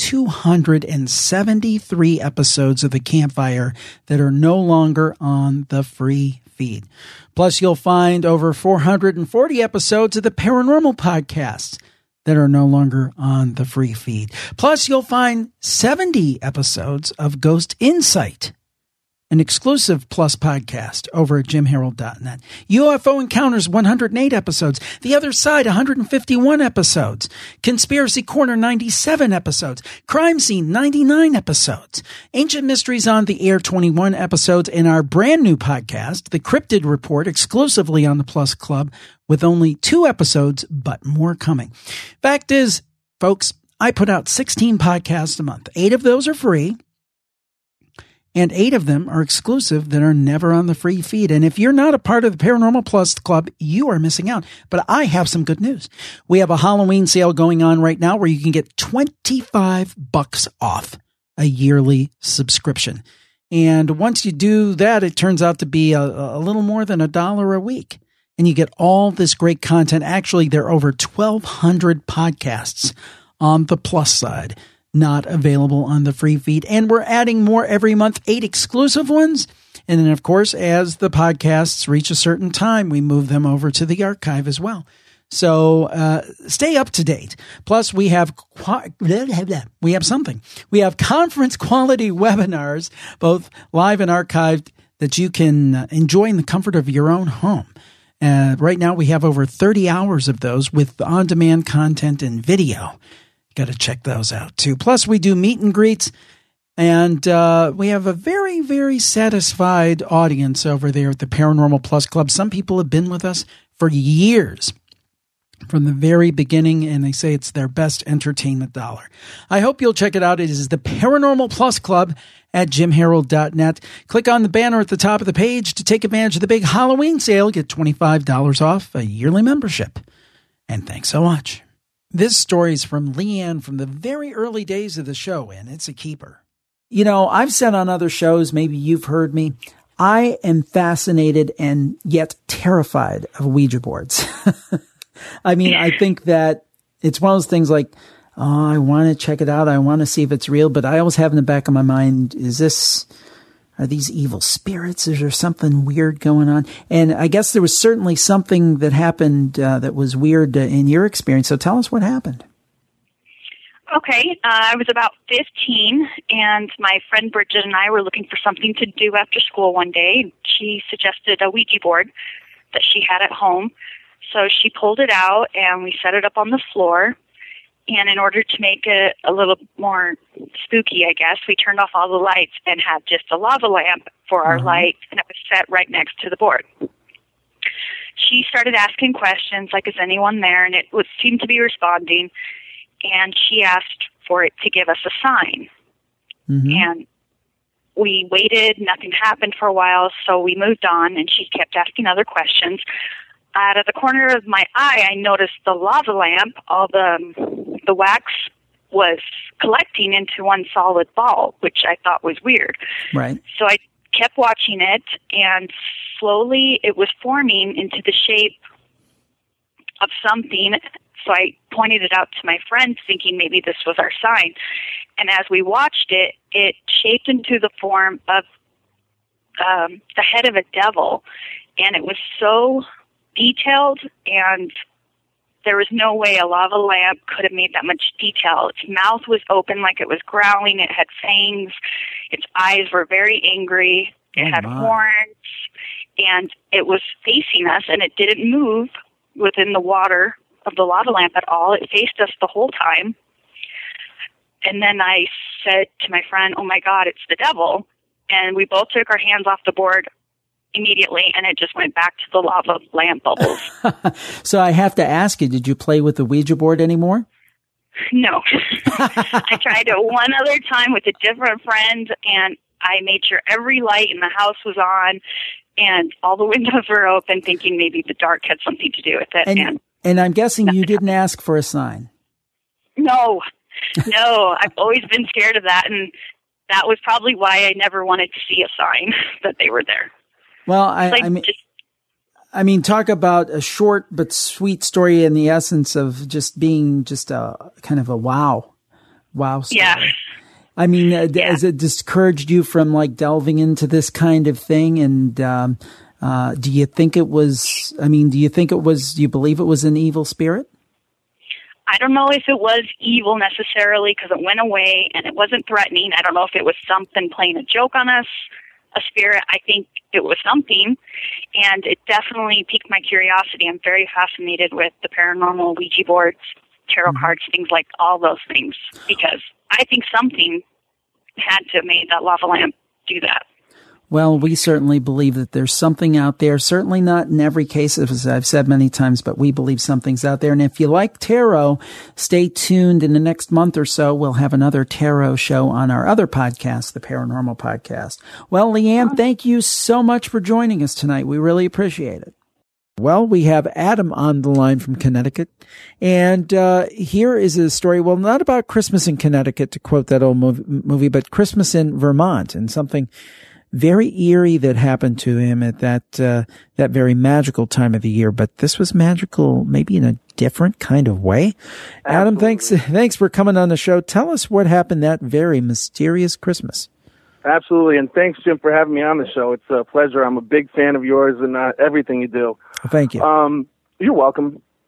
273 episodes of the Campfire that are no longer on the free feed. Plus, you'll find over 440 episodes of the Paranormal Podcasts that are no longer on the free feed. Plus, you'll find 70 episodes of Ghost Insight, an exclusive Plus podcast over at jimharold.net. UFO Encounters, 108 episodes. The Other Side, 151 episodes. Conspiracy Corner, 97 episodes. Crime Scene, 99 episodes. Ancient Mysteries on the Air, 21 episodes. And our brand new podcast, The Cryptid Report, exclusively on the Plus Club, with only 2 episodes, but more coming. Fact is, folks, I put out 16 podcasts a month. 8 of those are free, and 8 of them are exclusive that are never on the free feed. And if you're not a part of the Paranormal Plus Club, you are missing out. But I have some good news. We have a Halloween sale going on right now where you can get $25 off a yearly subscription. And once you do that, it turns out to be a little more than $1 a week. And you get all this great content. Actually, there are over 1,200 podcasts on the plus side, not available on the free feed. And we're adding more every month, 8 exclusive ones. And then, of course, as the podcasts reach a certain time, we move them over to the archive as well. So stay up to date. Plus, we have something. We have conference quality webinars, both live and archived, that you can enjoy in the comfort of your own home. Right now, we have over 30 hours of those with on-demand content and video. Got to check those out, too. Plus, we do meet and greets, and we have a very, very satisfied audience over there at the Paranormal Plus Club. Some people have been with us for years, from the very beginning, and they say it's their best entertainment dollar. I hope you'll check it out. It is the Paranormal Plus Club at jimharold.net. Click on the banner at the top of the page to take advantage of the big Halloween sale. Get $25 off a yearly membership. And thanks so much. This story is from Leanne from the very early days of the show, and it's a keeper. You know, I've said on other shows, maybe you've heard me, I am fascinated and yet terrified of Ouija boards. I mean, I think that it's one of those things like, oh, I want to check it out. I want to see if it's real. But I always have in the back of my mind, are these evil spirits? Is there something weird going on? And I guess there was certainly something that happened that was weird in your experience. So tell us what happened. Okay. I was about 15, and my friend Bridget and I were looking for something to do after school one day. She suggested a Ouija board that she had at home. So she pulled it out, and we set it up on the floor. And in order to make it a little more spooky, I guess, we turned off all the lights and had just a lava lamp for our light, and it was set right next to the board. She started asking questions, like, is anyone there? And it seemed to be responding. And she asked for it to give us a sign. Mm-hmm. And we waited. Nothing happened for a while, so we moved on, and she kept asking other questions. Out of the corner of my eye, I noticed the lava lamp, all the wax was collecting into one solid ball, which I thought was weird. Right. So I kept watching it, and slowly it was forming into the shape of something. So I pointed it out to my friend, thinking maybe this was our sign. And as we watched it, it shaped into the form of the head of a devil, and it was so detailed, and there was no way a lava lamp could have made that much detail. Its mouth was open like it was growling. It had fangs. Its eyes were very angry. It had horns, and it was facing us, and it didn't move within the water of the lava lamp at all. It faced us the whole time. And then I said to my friend, oh my God, it's the devil. And we both took our hands off the board immediately, and it just went back to the lava lamp bubbles. So I have to ask you, did you play with the Ouija board anymore? No. I tried it one other time with a different friend, and I made sure every light in the house was on and all the windows were open, thinking maybe the dark had something to do with it. And I'm guessing you didn't ask for a sign. No. I've always been scared of that, and that was probably why I never wanted to see a sign that they were there. Well, I mean, talk about a short but sweet story in the essence of just being just a kind of a wow story. Yeah. I mean, has it discouraged you from like delving into this kind of thing? And do you think it was? I mean, do you believe it was an evil spirit? I don't know if it was evil necessarily, because it went away and it wasn't threatening. I don't know if it was something playing a joke on us. A spirit, I think it was something, and it definitely piqued my curiosity. I'm very fascinated with the paranormal, Ouija boards, tarot cards, things like all those things, because I think something had to have made that lava lamp do that. Well, we certainly believe that there's something out there. Certainly not in every case, as I've said many times, but we believe something's out there. And if you like tarot, stay tuned. In the next month or so, we'll have another tarot show on our other podcast, the Paranormal Podcast. Well, Leanne, thank you so much for joining us tonight. We really appreciate it. Well, we have Adam on the line from Connecticut. And here is a story, well, not about Christmas in Connecticut, to quote that old movie, but Christmas in Vermont, and something very eerie that happened to him at that very magical time of the year. But this was magical, maybe in a different kind of way. Absolutely. Adam, thanks for coming on the show. Tell us what happened that very mysterious Christmas. Absolutely, and thanks, Jim, for having me on the show. It's a pleasure. I'm a big fan of yours and everything you do. Thank you. You're welcome.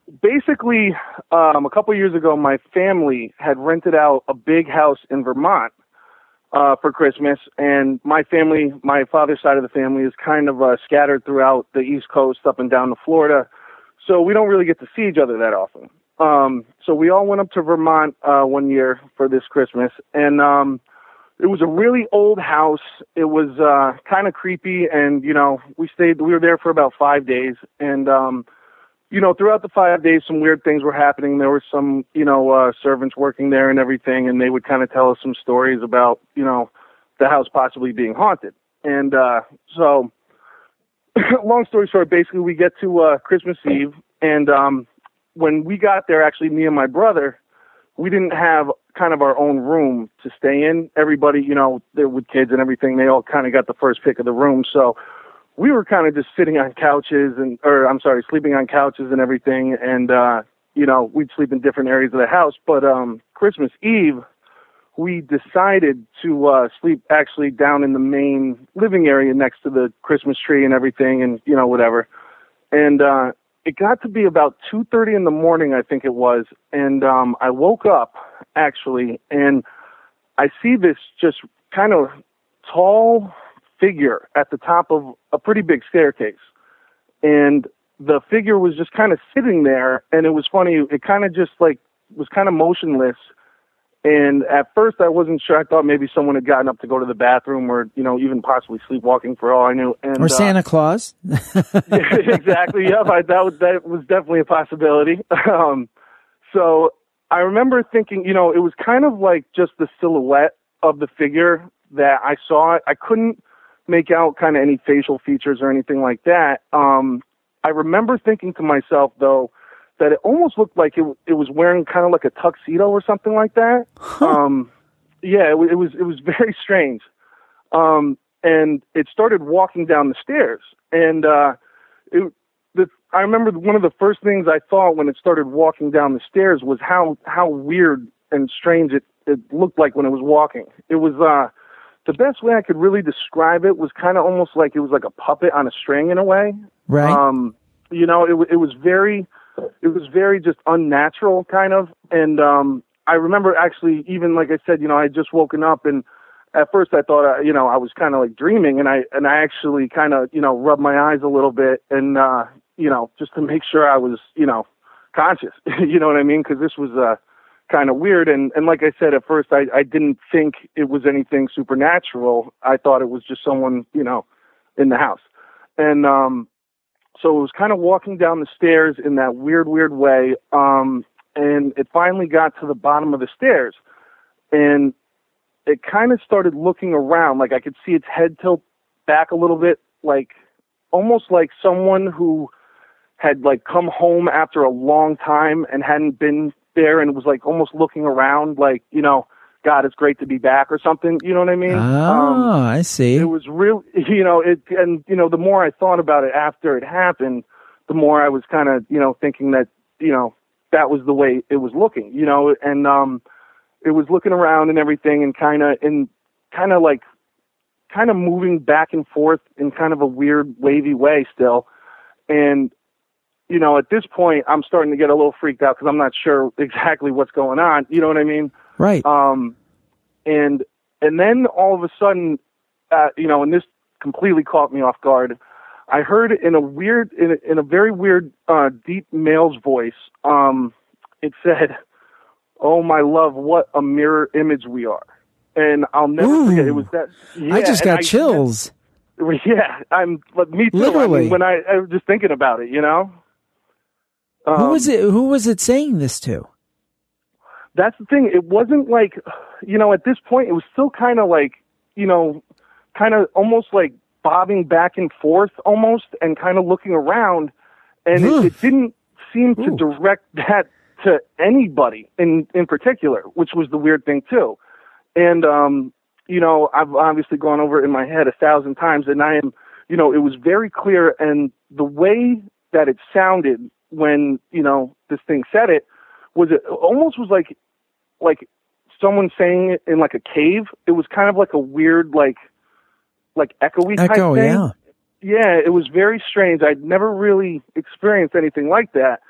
basically, a couple years ago, my family had rented out a big house in Vermont for Christmas, and my father's side of the family is kind of scattered throughout the East Coast up and down to Florida, so we don't really get to see each other that often. So we all went up to Vermont one year for this Christmas, and it was a really old house. It was kind of creepy, and we were there for about 5 days, and throughout the 5 days, some weird things were happening. There were some, servants working there and everything, and they would kind of tell us some stories about, the house possibly being haunted. And so, long story short, basically we get to Christmas Eve, and when we got there, actually, me and my brother, we didn't have kind of our own room to stay in. Everybody, there with kids and everything, they all kind of got the first pick of the room, so we were kind of just sitting on couches sleeping on couches and everything. And, we'd sleep in different areas of the house. But Christmas Eve, we decided to sleep actually down in the main living area next to the Christmas tree and everything and, whatever. And it got to be about 2:30 in the morning, I think it was. And I woke up, actually, and I see this just kind of tall figure at the top of a pretty big staircase, and the figure was just kind of sitting there, and it was funny, it kind of just was kind of motionless, and at first I wasn't sure. I thought maybe someone had gotten up to go to the bathroom, or even possibly sleepwalking for all I knew. And, or Santa Claus. Exactly, yeah, that was definitely a possibility. So I remember thinking, it was kind of like just the silhouette of the figure that I saw. I couldn't make out kind of any facial features or anything like that. I remember thinking to myself, though, that it almost looked like it was wearing kind of like a tuxedo or something like that. Yeah, it was very strange. And it started walking down the stairs. And I remember one of the first things I thought when it started walking down the stairs was how weird and strange it looked like when it was walking. It was the best way I could really describe it was kind of almost like it was like a puppet on a string in a way. Right. It was very just unnatural kind of. And I remember actually, even like I said, I had just woken up, and at first I thought, I was kind of like dreaming, and I actually kind of, rubbed my eyes a little bit, and just to make sure I was, conscious. You know what I mean? Because this was kind of weird, and like I said, at first I didn't think it was anything supernatural. I thought it was just someone, in the house. And so it was kind of walking down the stairs in that weird way, and it finally got to the bottom of the stairs, and it kind of started looking around. Like I could see its head tilt back a little bit, like almost like someone who had like come home after a long time and hadn't been there, and was like almost looking around like, God, it's great to be back or something. You know what I mean? Oh, I see. It was real, the more I thought about it after it happened, the more I was kind of, thinking that, that was the way it was looking, and it was looking around and everything, and kind of moving back and forth in kind of a weird wavy way still. And, at this point, I'm starting to get a little freaked out because I'm not sure exactly what's going on. You know what I mean? Right. And then all of a sudden, and this completely caught me off guard. I heard in a very weird, deep male's voice, it said, "Oh my love, what a mirror image we are." And I'll never forget. It was that. Yeah, I just got chills. Yeah, me too. Literally. When I was just thinking about it, Who was it saying this to? That's the thing. It wasn't like, at this point, it was still kind of like, kind of almost like bobbing back and forth almost, and kind of looking around. And it didn't seem to direct that to anybody in particular, which was the weird thing too. And, I've obviously gone over it in my head 1,000 times, and I am, it was very clear. And the way that it sounded when, this thing said it, almost was like someone saying it in like a cave. It was kind of like a weird, like echoey type thing. Yeah. Yeah, it was very strange. I'd never really experienced anything like that.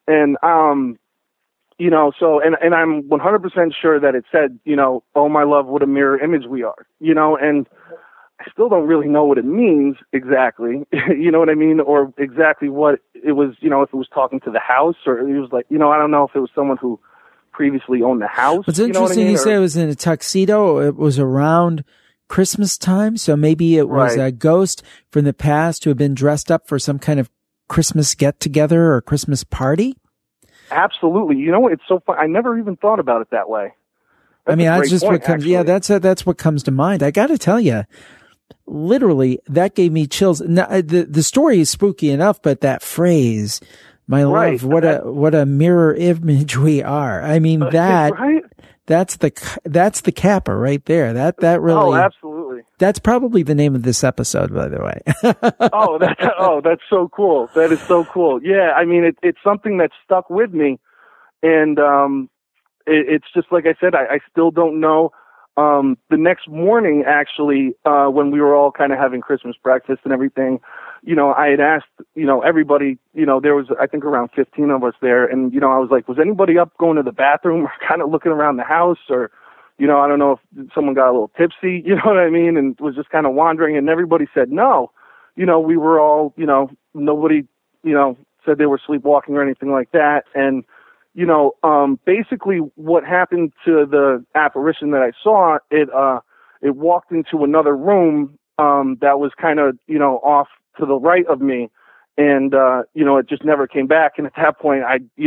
And, you know, so, and I'm 100% sure that it said, you know, oh, my love, what a mirror image we are, you know, and I still don't really know what it means exactly, you know what I mean? Or exactly what it was, you know, if it was talking to the house, or it was like, you know, I don't know if it was someone who previously owned the house. What's interesting, you said it was in a tuxedo. It was around Christmas time, so maybe it was a ghost from the past who had been dressed up for some kind of Christmas get-together or Christmas party? Absolutely. You know, it's so fun. I never even thought about it that way. That's just what comes. Actually. Yeah, that's what comes to mind. I got to tell you, literally, that gave me chills. Now, the story is spooky enough, but that phrase, "My love, what a mirror image we are." I mean, that's the capper right there. That really. Oh, absolutely. That's probably the name of this episode, by the way. That's so cool. That is so cool. Yeah, I mean, it's something that stuck with me, and it's just like I said. I still don't know. The next morning, actually, when we were all kind of having Christmas breakfast and everything, you know, I had asked, you know, everybody, you know, there was, I think, around 15 of us there. And, you know, I was like, was anybody up going to the bathroom or kind of looking around the house? Or, you know, I don't know if someone got a little tipsy, you know what I mean? And was just kind of wandering. And everybody said no. You know, we were all, you know, nobody, you know, said they were sleepwalking or anything like that. And, you know, basically what happened to the apparition that I saw, it walked into another room that was kind of, you know, off to the right of me, and you know, it just never came back. And at that point,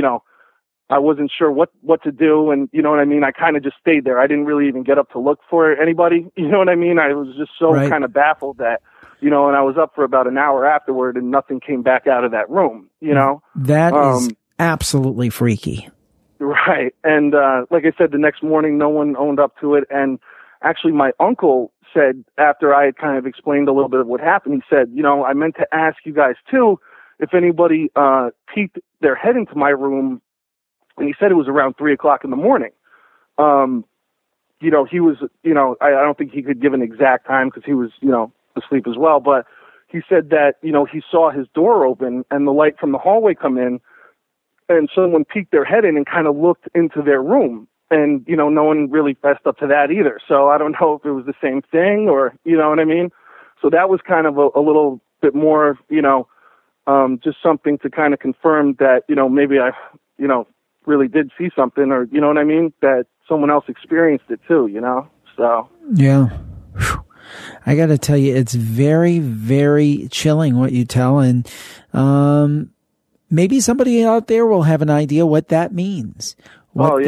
I wasn't sure what to do, and you know what I mean. I kind of just stayed there. I didn't really even get up to look for anybody. You know what I mean? I was just so kind of baffled that, you know, and I was up for about an hour afterward, and nothing came back out of that room. You know, that is absolutely freaky. Right. And like I said, the next morning, no one owned up to it. And actually, my uncle said, after I had kind of explained a little bit of what happened, he said, you know, I meant to ask you guys, too, if anybody peeked their head into my room. And he said it was around 3 o'clock in the morning. You know, he was, you know, I don't think he could give an exact time because he was, you know, asleep as well. But he said that, you know, he saw his door open and the light from the hallway come in. And someone peeked their head in and kind of looked into their room. And, you know, no one really fessed up to that either. So I don't know if it was the same thing or, you know what I mean? So that was kind of a little bit more, you know, just something to kind of confirm that, you know, maybe I, you know, really did see something, or, you know what I mean? That someone else experienced it too, you know? So. Yeah. I got to tell you, it's very, very chilling what you tell. And, maybe somebody out there will have an idea what that means. What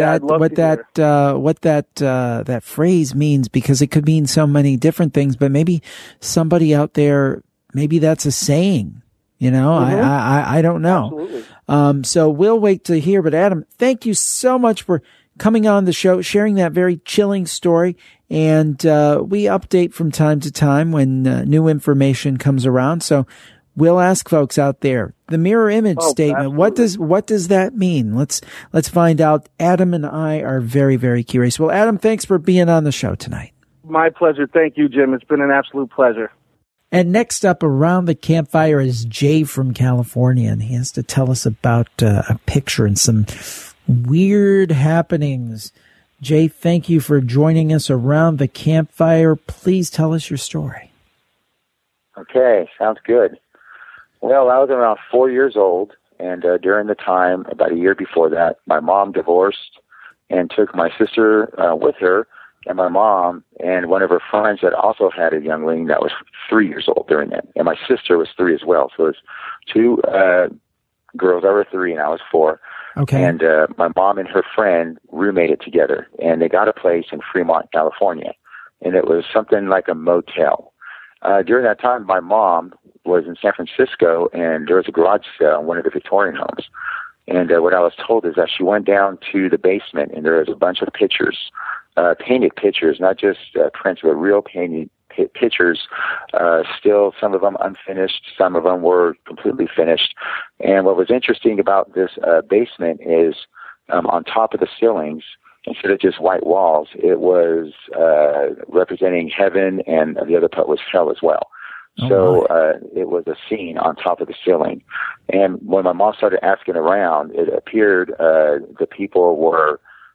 that phrase means, because it could mean so many different things, but maybe somebody out there, maybe that's a saying, you know, I don't know. Absolutely. So we'll wait to hear, but Adam, thank you so much for coming on the show, sharing that very chilling story. And, we update from time to time when new information comes around. So we'll ask folks out there, the mirror image statement. Absolutely. What does that mean? Let's find out. Adam and I are very, very curious. Well, Adam, thanks for being on the show tonight. My pleasure. Thank you, Jim. It's been an absolute pleasure. And next up around the campfire is Jay from California, and he has to tell us about a picture and some weird happenings. Jay, thank you for joining us around the campfire. Please tell us your story. Okay, sounds good. Well, I was around 4 years old, and during the time, about a year before that, my mom divorced and took my sister with her, and my mom and one of her friends that also had a youngling that was 3 years old during that. And my sister was 3 as well. So it was two girls. I was 3 and I was 4. Okay. And my mom and her friend roommated together, and they got a place in Fremont, California. And it was something like a motel. During that time, my mom was in San Francisco, and there was a garage sale in one of the Victorian homes. And what I was told is that she went down to the basement, and there was a bunch of pictures, painted pictures, not just prints, but real painted pictures, still some of them unfinished, some of them were completely finished. And what was interesting about this basement is on top of the ceilings, instead of just white walls, it was representing heaven, and the other part was hell as well. So it was a scene on top of the ceiling. And when my mom started asking around, it appeared the people were,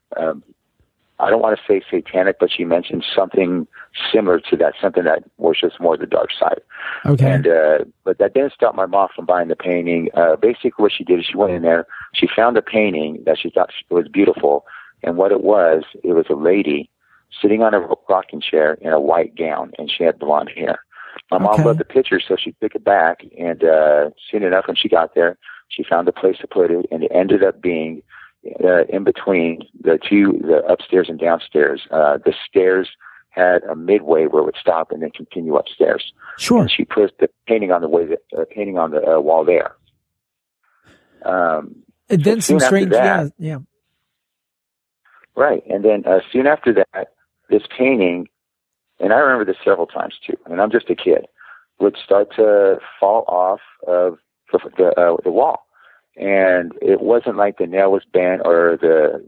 I don't want to say satanic, but she mentioned something similar to that, something that was just more the dark side. Okay. And but that didn't stop my mom from buying the painting. Basically, what she did is she went in there, she found a painting that she thought was beautiful, and what it was a lady sitting on a rocking chair in a white gown, and she had blonde hair. My mom loved the picture, so she took it back, and soon enough, when she got there, she found a place to put it, and it ended up being in between the upstairs and downstairs. The stairs had a midway where it would stop and then continue upstairs. Sure. And she put the painting on the wall there. And then some strange, yeah. Right, and then soon after that, this painting, and I remember this several times too, and I'm just a kid, would start to fall off of the wall. And it wasn't like the nail was bent or the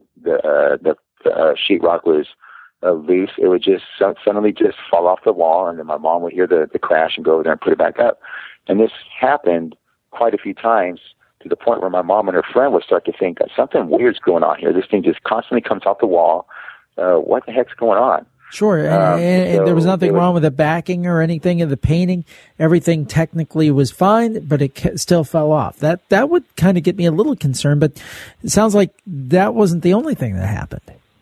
sheetrock was loose. It would just suddenly just fall off the wall, and then my mom would hear the crash and go over there and put it back up. And this happened quite a few times to the point where my mom and her friend would start to think something weird's going on here. This thing just constantly comes off the wall. What the heck's going on? Sure, and there was nothing wrong with the backing or anything of the painting. Everything technically was fine, but it still fell off. That would kind of get me a little concerned, but it sounds like that wasn't the only thing that happened.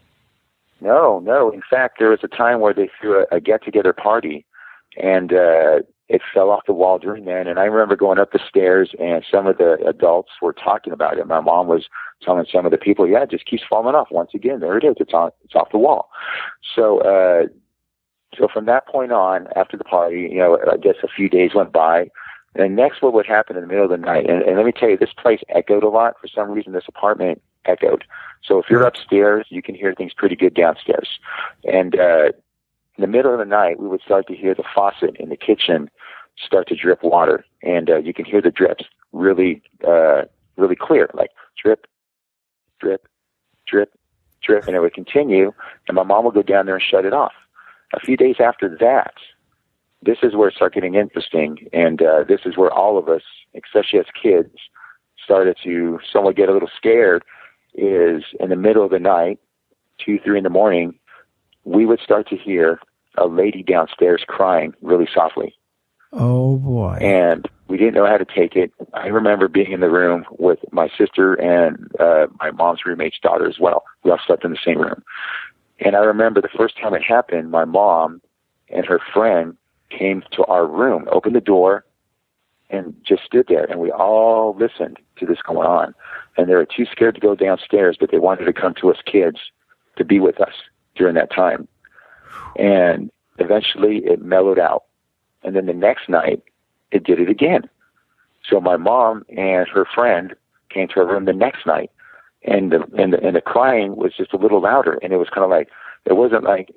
No. In fact, there was a time where they threw a get-together party, and it fell off the wall during that. And I remember going up the stairs, and some of the adults were talking about it. My mom was telling some of the people, it just keeps falling off. Once again, there it is. It's off the wall. So from that point on, after the party, I guess a few days went by. And next, what would happen in the middle of the night? And let me tell you, this place echoed a lot. For some reason, this apartment echoed. So if you're upstairs, you can hear things pretty good downstairs. And in the middle of the night, we would start to hear the faucet in the kitchen start to drip water. And you can hear the drips really, really clear, like drip, drip, drip, drip, and it would continue, and my mom would go down there and shut it off. A few days after that, this is where it started getting interesting, and this is where all of us, especially as kids, started to somewhat get a little scared, is in the middle of the night, 2, 3 in the morning, we would start to hear a lady downstairs crying really softly. Oh, boy. And we didn't know how to take it. I remember being in the room with my sister and my mom's roommate's daughter as well. We all slept in the same room. And I remember the first time it happened, my mom and her friend came to our room, opened the door, and just stood there. And we all listened to this going on. And they were too scared to go downstairs, but they wanted to come to us kids to be with us during that time. And eventually it mellowed out. And then the next night, it did it again. So my mom and her friend came to our room the next night, and the crying was just a little louder, and it was kind of like, it wasn't like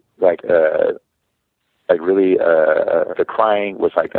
really the crying was like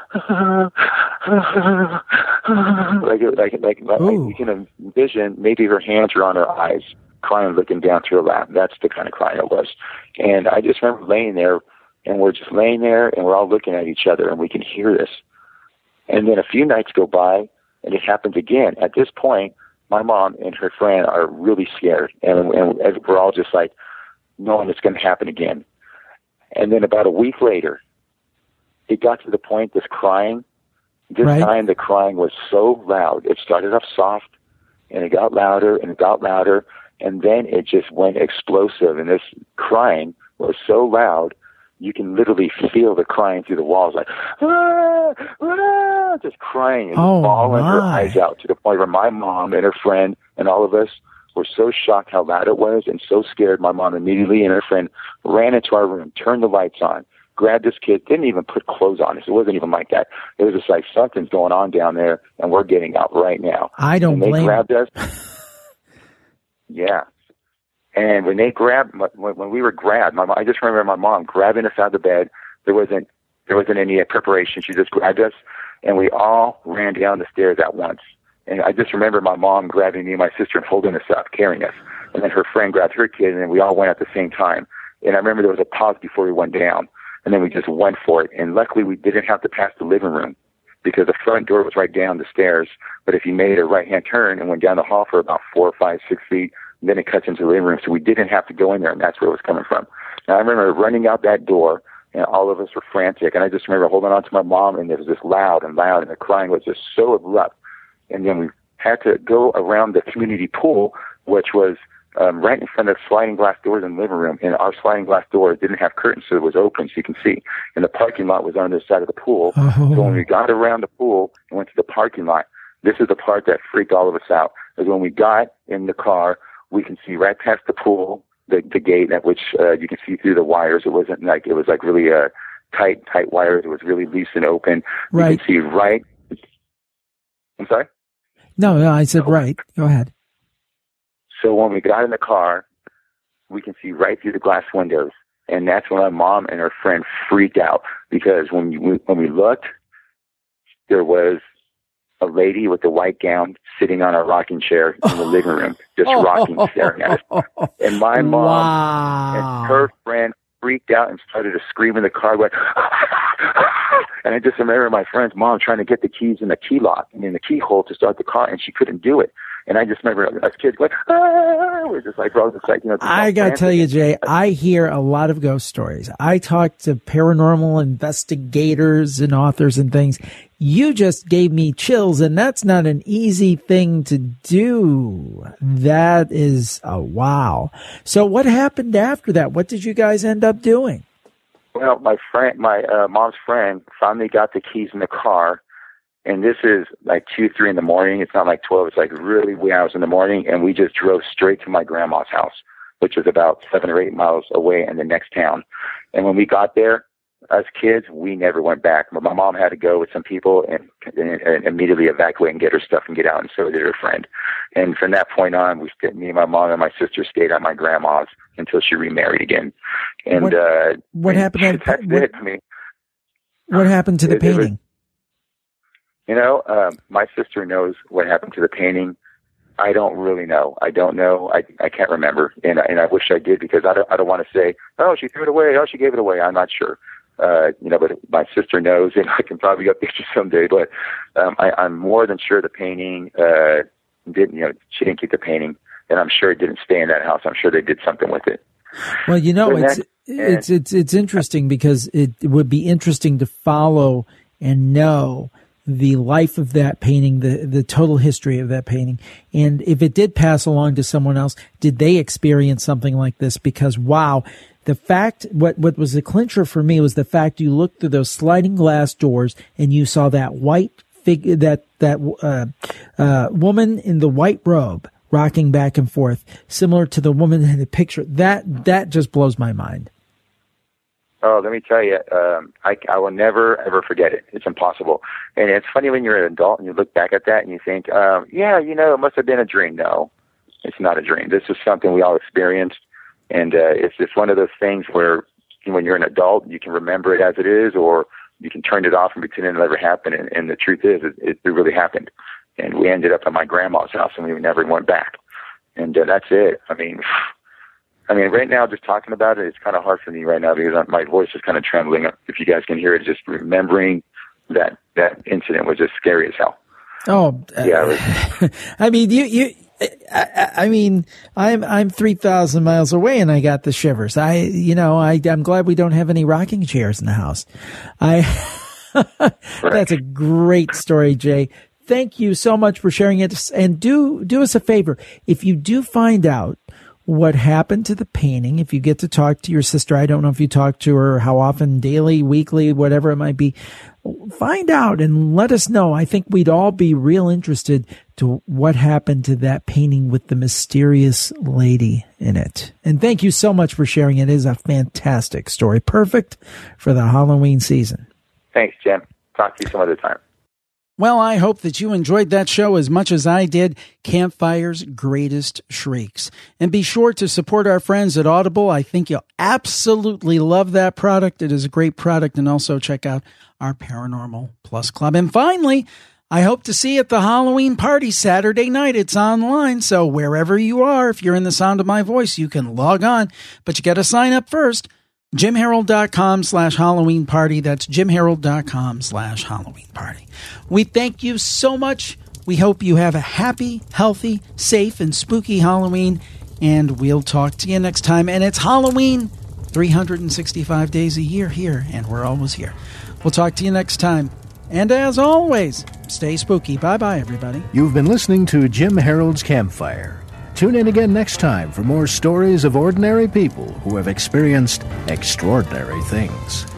you can envision maybe her hands are on her eyes, crying, looking down through her lap. That's the kind of crying it was. And I just remember laying there, and we're just laying there, and we're all looking at each other, and we can hear this. And then a few nights go by, and it happens again. At this point, my mom and her friend are really scared, and we're all just like, knowing it's going to happen again. And then about a week later, it got to the point, this crying, time the crying was so loud. It started off soft, and it got louder, and it got louder, and then it just went explosive, and this crying was so loud, you can literally feel the crying through the walls, like, just crying and bawling her eyes out, to the point where my mom and her friend and all of us were so shocked how loud it was and so scared. My mom immediately and her friend ran into our room, turned the lights on, grabbed this kid, didn't even put clothes on us. It wasn't even like that. It was just like, something's going on down there, and we're getting out right now. I don't blame. They grabbed us. Yeah. And when they grabbed, when we were grabbed, I just remember my mom grabbing us out of the bed. There wasn't any preparation. She just grabbed us, and we all ran down the stairs at once. And I just remember my mom grabbing me and my sister and holding us up, carrying us. And then her friend grabbed her kid, and then we all went at the same time. And I remember there was a pause before we went down, and then we just went for it. And luckily, we didn't have to pass the living room, because the front door was right down the stairs. But if you made a right-hand turn and went down the hall for about 4, 5, 6 feet, then it cuts into the living room. So we didn't have to go in there, and that's where it was coming from. Now, I remember running out that door, and all of us were frantic. And I just remember holding on to my mom, and it was just loud, and the crying was just so abrupt. And then we had to go around the community pool, which was right in front of sliding glass doors in the living room. And our sliding glass door didn't have curtains, so it was open so you can see. And the parking lot was on the other side of the pool. Oh. So when we got around the pool and went to the parking lot, this is the part that freaked all of us out. Is when we got in the car, we can see right past the pool, the gate at which you can see through the wires. It wasn't like, it was like really tight wires. It was really loose and open. Right. You can see right. I'm sorry? No, I said right. Go ahead. So when we got in the car, we can see right through the glass windows. And that's when my mom and her friend freaked out, because when we looked, there was a lady with a white gown sitting on a rocking chair in the living room, just rocking, staring at us. And my mom and her friend freaked out and started to scream in the car, going, and I just remember my friend's mom trying to get the keys in the key lock and in the keyhole to start the car, and she couldn't do it. And I just remember us kids going, we're just like, bro, just like, I got to tell you, Jay, I hear a lot of ghost stories. I talk to paranormal investigators and authors and things. You just gave me chills, and that's not an easy thing to do. That is a wow. So what happened after that? What did you guys end up doing? Well, my mom's friend finally got the keys in the car. And this is like 2, 3 in the morning. It's not like 12. It's like really wee hours in the morning. And we just drove straight to my grandma's house, which was about 7 or 8 miles away in the next town. And when we got there, us kids, we never went back. My mom had to go with some people and immediately evacuate and get her stuff and get out. And so did her friend. And from that point on, me and my mom and my sister stayed at my grandma's until she remarried again. And what happened? What happened to the painting? My sister knows what happened to the painting. I don't really know. I don't know. I can't remember. And I wish I did, because I don't want to say, oh, she threw it away. Oh, she gave it away. I'm not sure. But my sister knows, and I can probably update you someday. But I'm more than sure the painting she didn't keep the painting, and I'm sure it didn't stay in that house. I'm sure they did something with it. Well, it's interesting, because it would be interesting to follow and know the life of that painting, the total history of that painting. And if it did pass along to someone else, did they experience something like this? Because, wow, the fact, what was the clincher for me was the fact you looked through those sliding glass doors and you saw that white figure, that woman in the white robe rocking back and forth, similar to the woman in the picture. That just blows my mind. Oh, let me tell you, I will never, ever forget it. It's impossible. And it's funny when you're an adult and you look back at that and you think, it must have been a dream. No, it's not a dream. This is something we all experienced. And it's just one of those things where when you're an adult, you can remember it as it is, or you can turn it off and pretend it never happened. And the truth is, it really happened. And we ended up at my grandma's house, and we never went back. And that's it. I mean, right now, just talking about it, it's kind of hard for me right now, because my voice is kind of trembling. If you guys can hear it, just remembering that incident was just scary as hell. Oh, yeah. I mean, I'm 3,000 miles away, and I got the shivers. I'm glad we don't have any rocking chairs in the house. That's a great story, Jay. Thank you so much for sharing it. And do us a favor. If you do find out what happened to the painting, if you get to talk to your sister, I don't know if you talk to her, how often, daily, weekly, whatever it might be, find out and let us know. I think we'd all be real interested to what happened to that painting with the mysterious lady in it. And thank you so much for sharing it. It is a fantastic story. Perfect for the Halloween season. Thanks, Jim. Talk to you some other time. Well, I hope that you enjoyed that show as much as I did, Campfire's Greatest Shrieks. And be sure to support our friends at Audible. I think you'll absolutely love that product. It is a great product. And also check out our Paranormal Plus Club. And finally, I hope to see you at the Halloween party Saturday night. It's online, so wherever you are, if you're in the sound of my voice, you can log on. But you got to sign up first. JimHarold.com/Halloween party. That's JimHarold.com/Halloween party. We thank you so much. We hope you have a happy, healthy, safe, and spooky Halloween. And we'll talk to you next time. And it's Halloween 365 days a year here, and we're always here. We'll talk to you next time. And as always, stay spooky. Bye-bye, everybody. You've been listening to Jim Harold's Campfire. Tune in again next time for more stories of ordinary people who have experienced extraordinary things.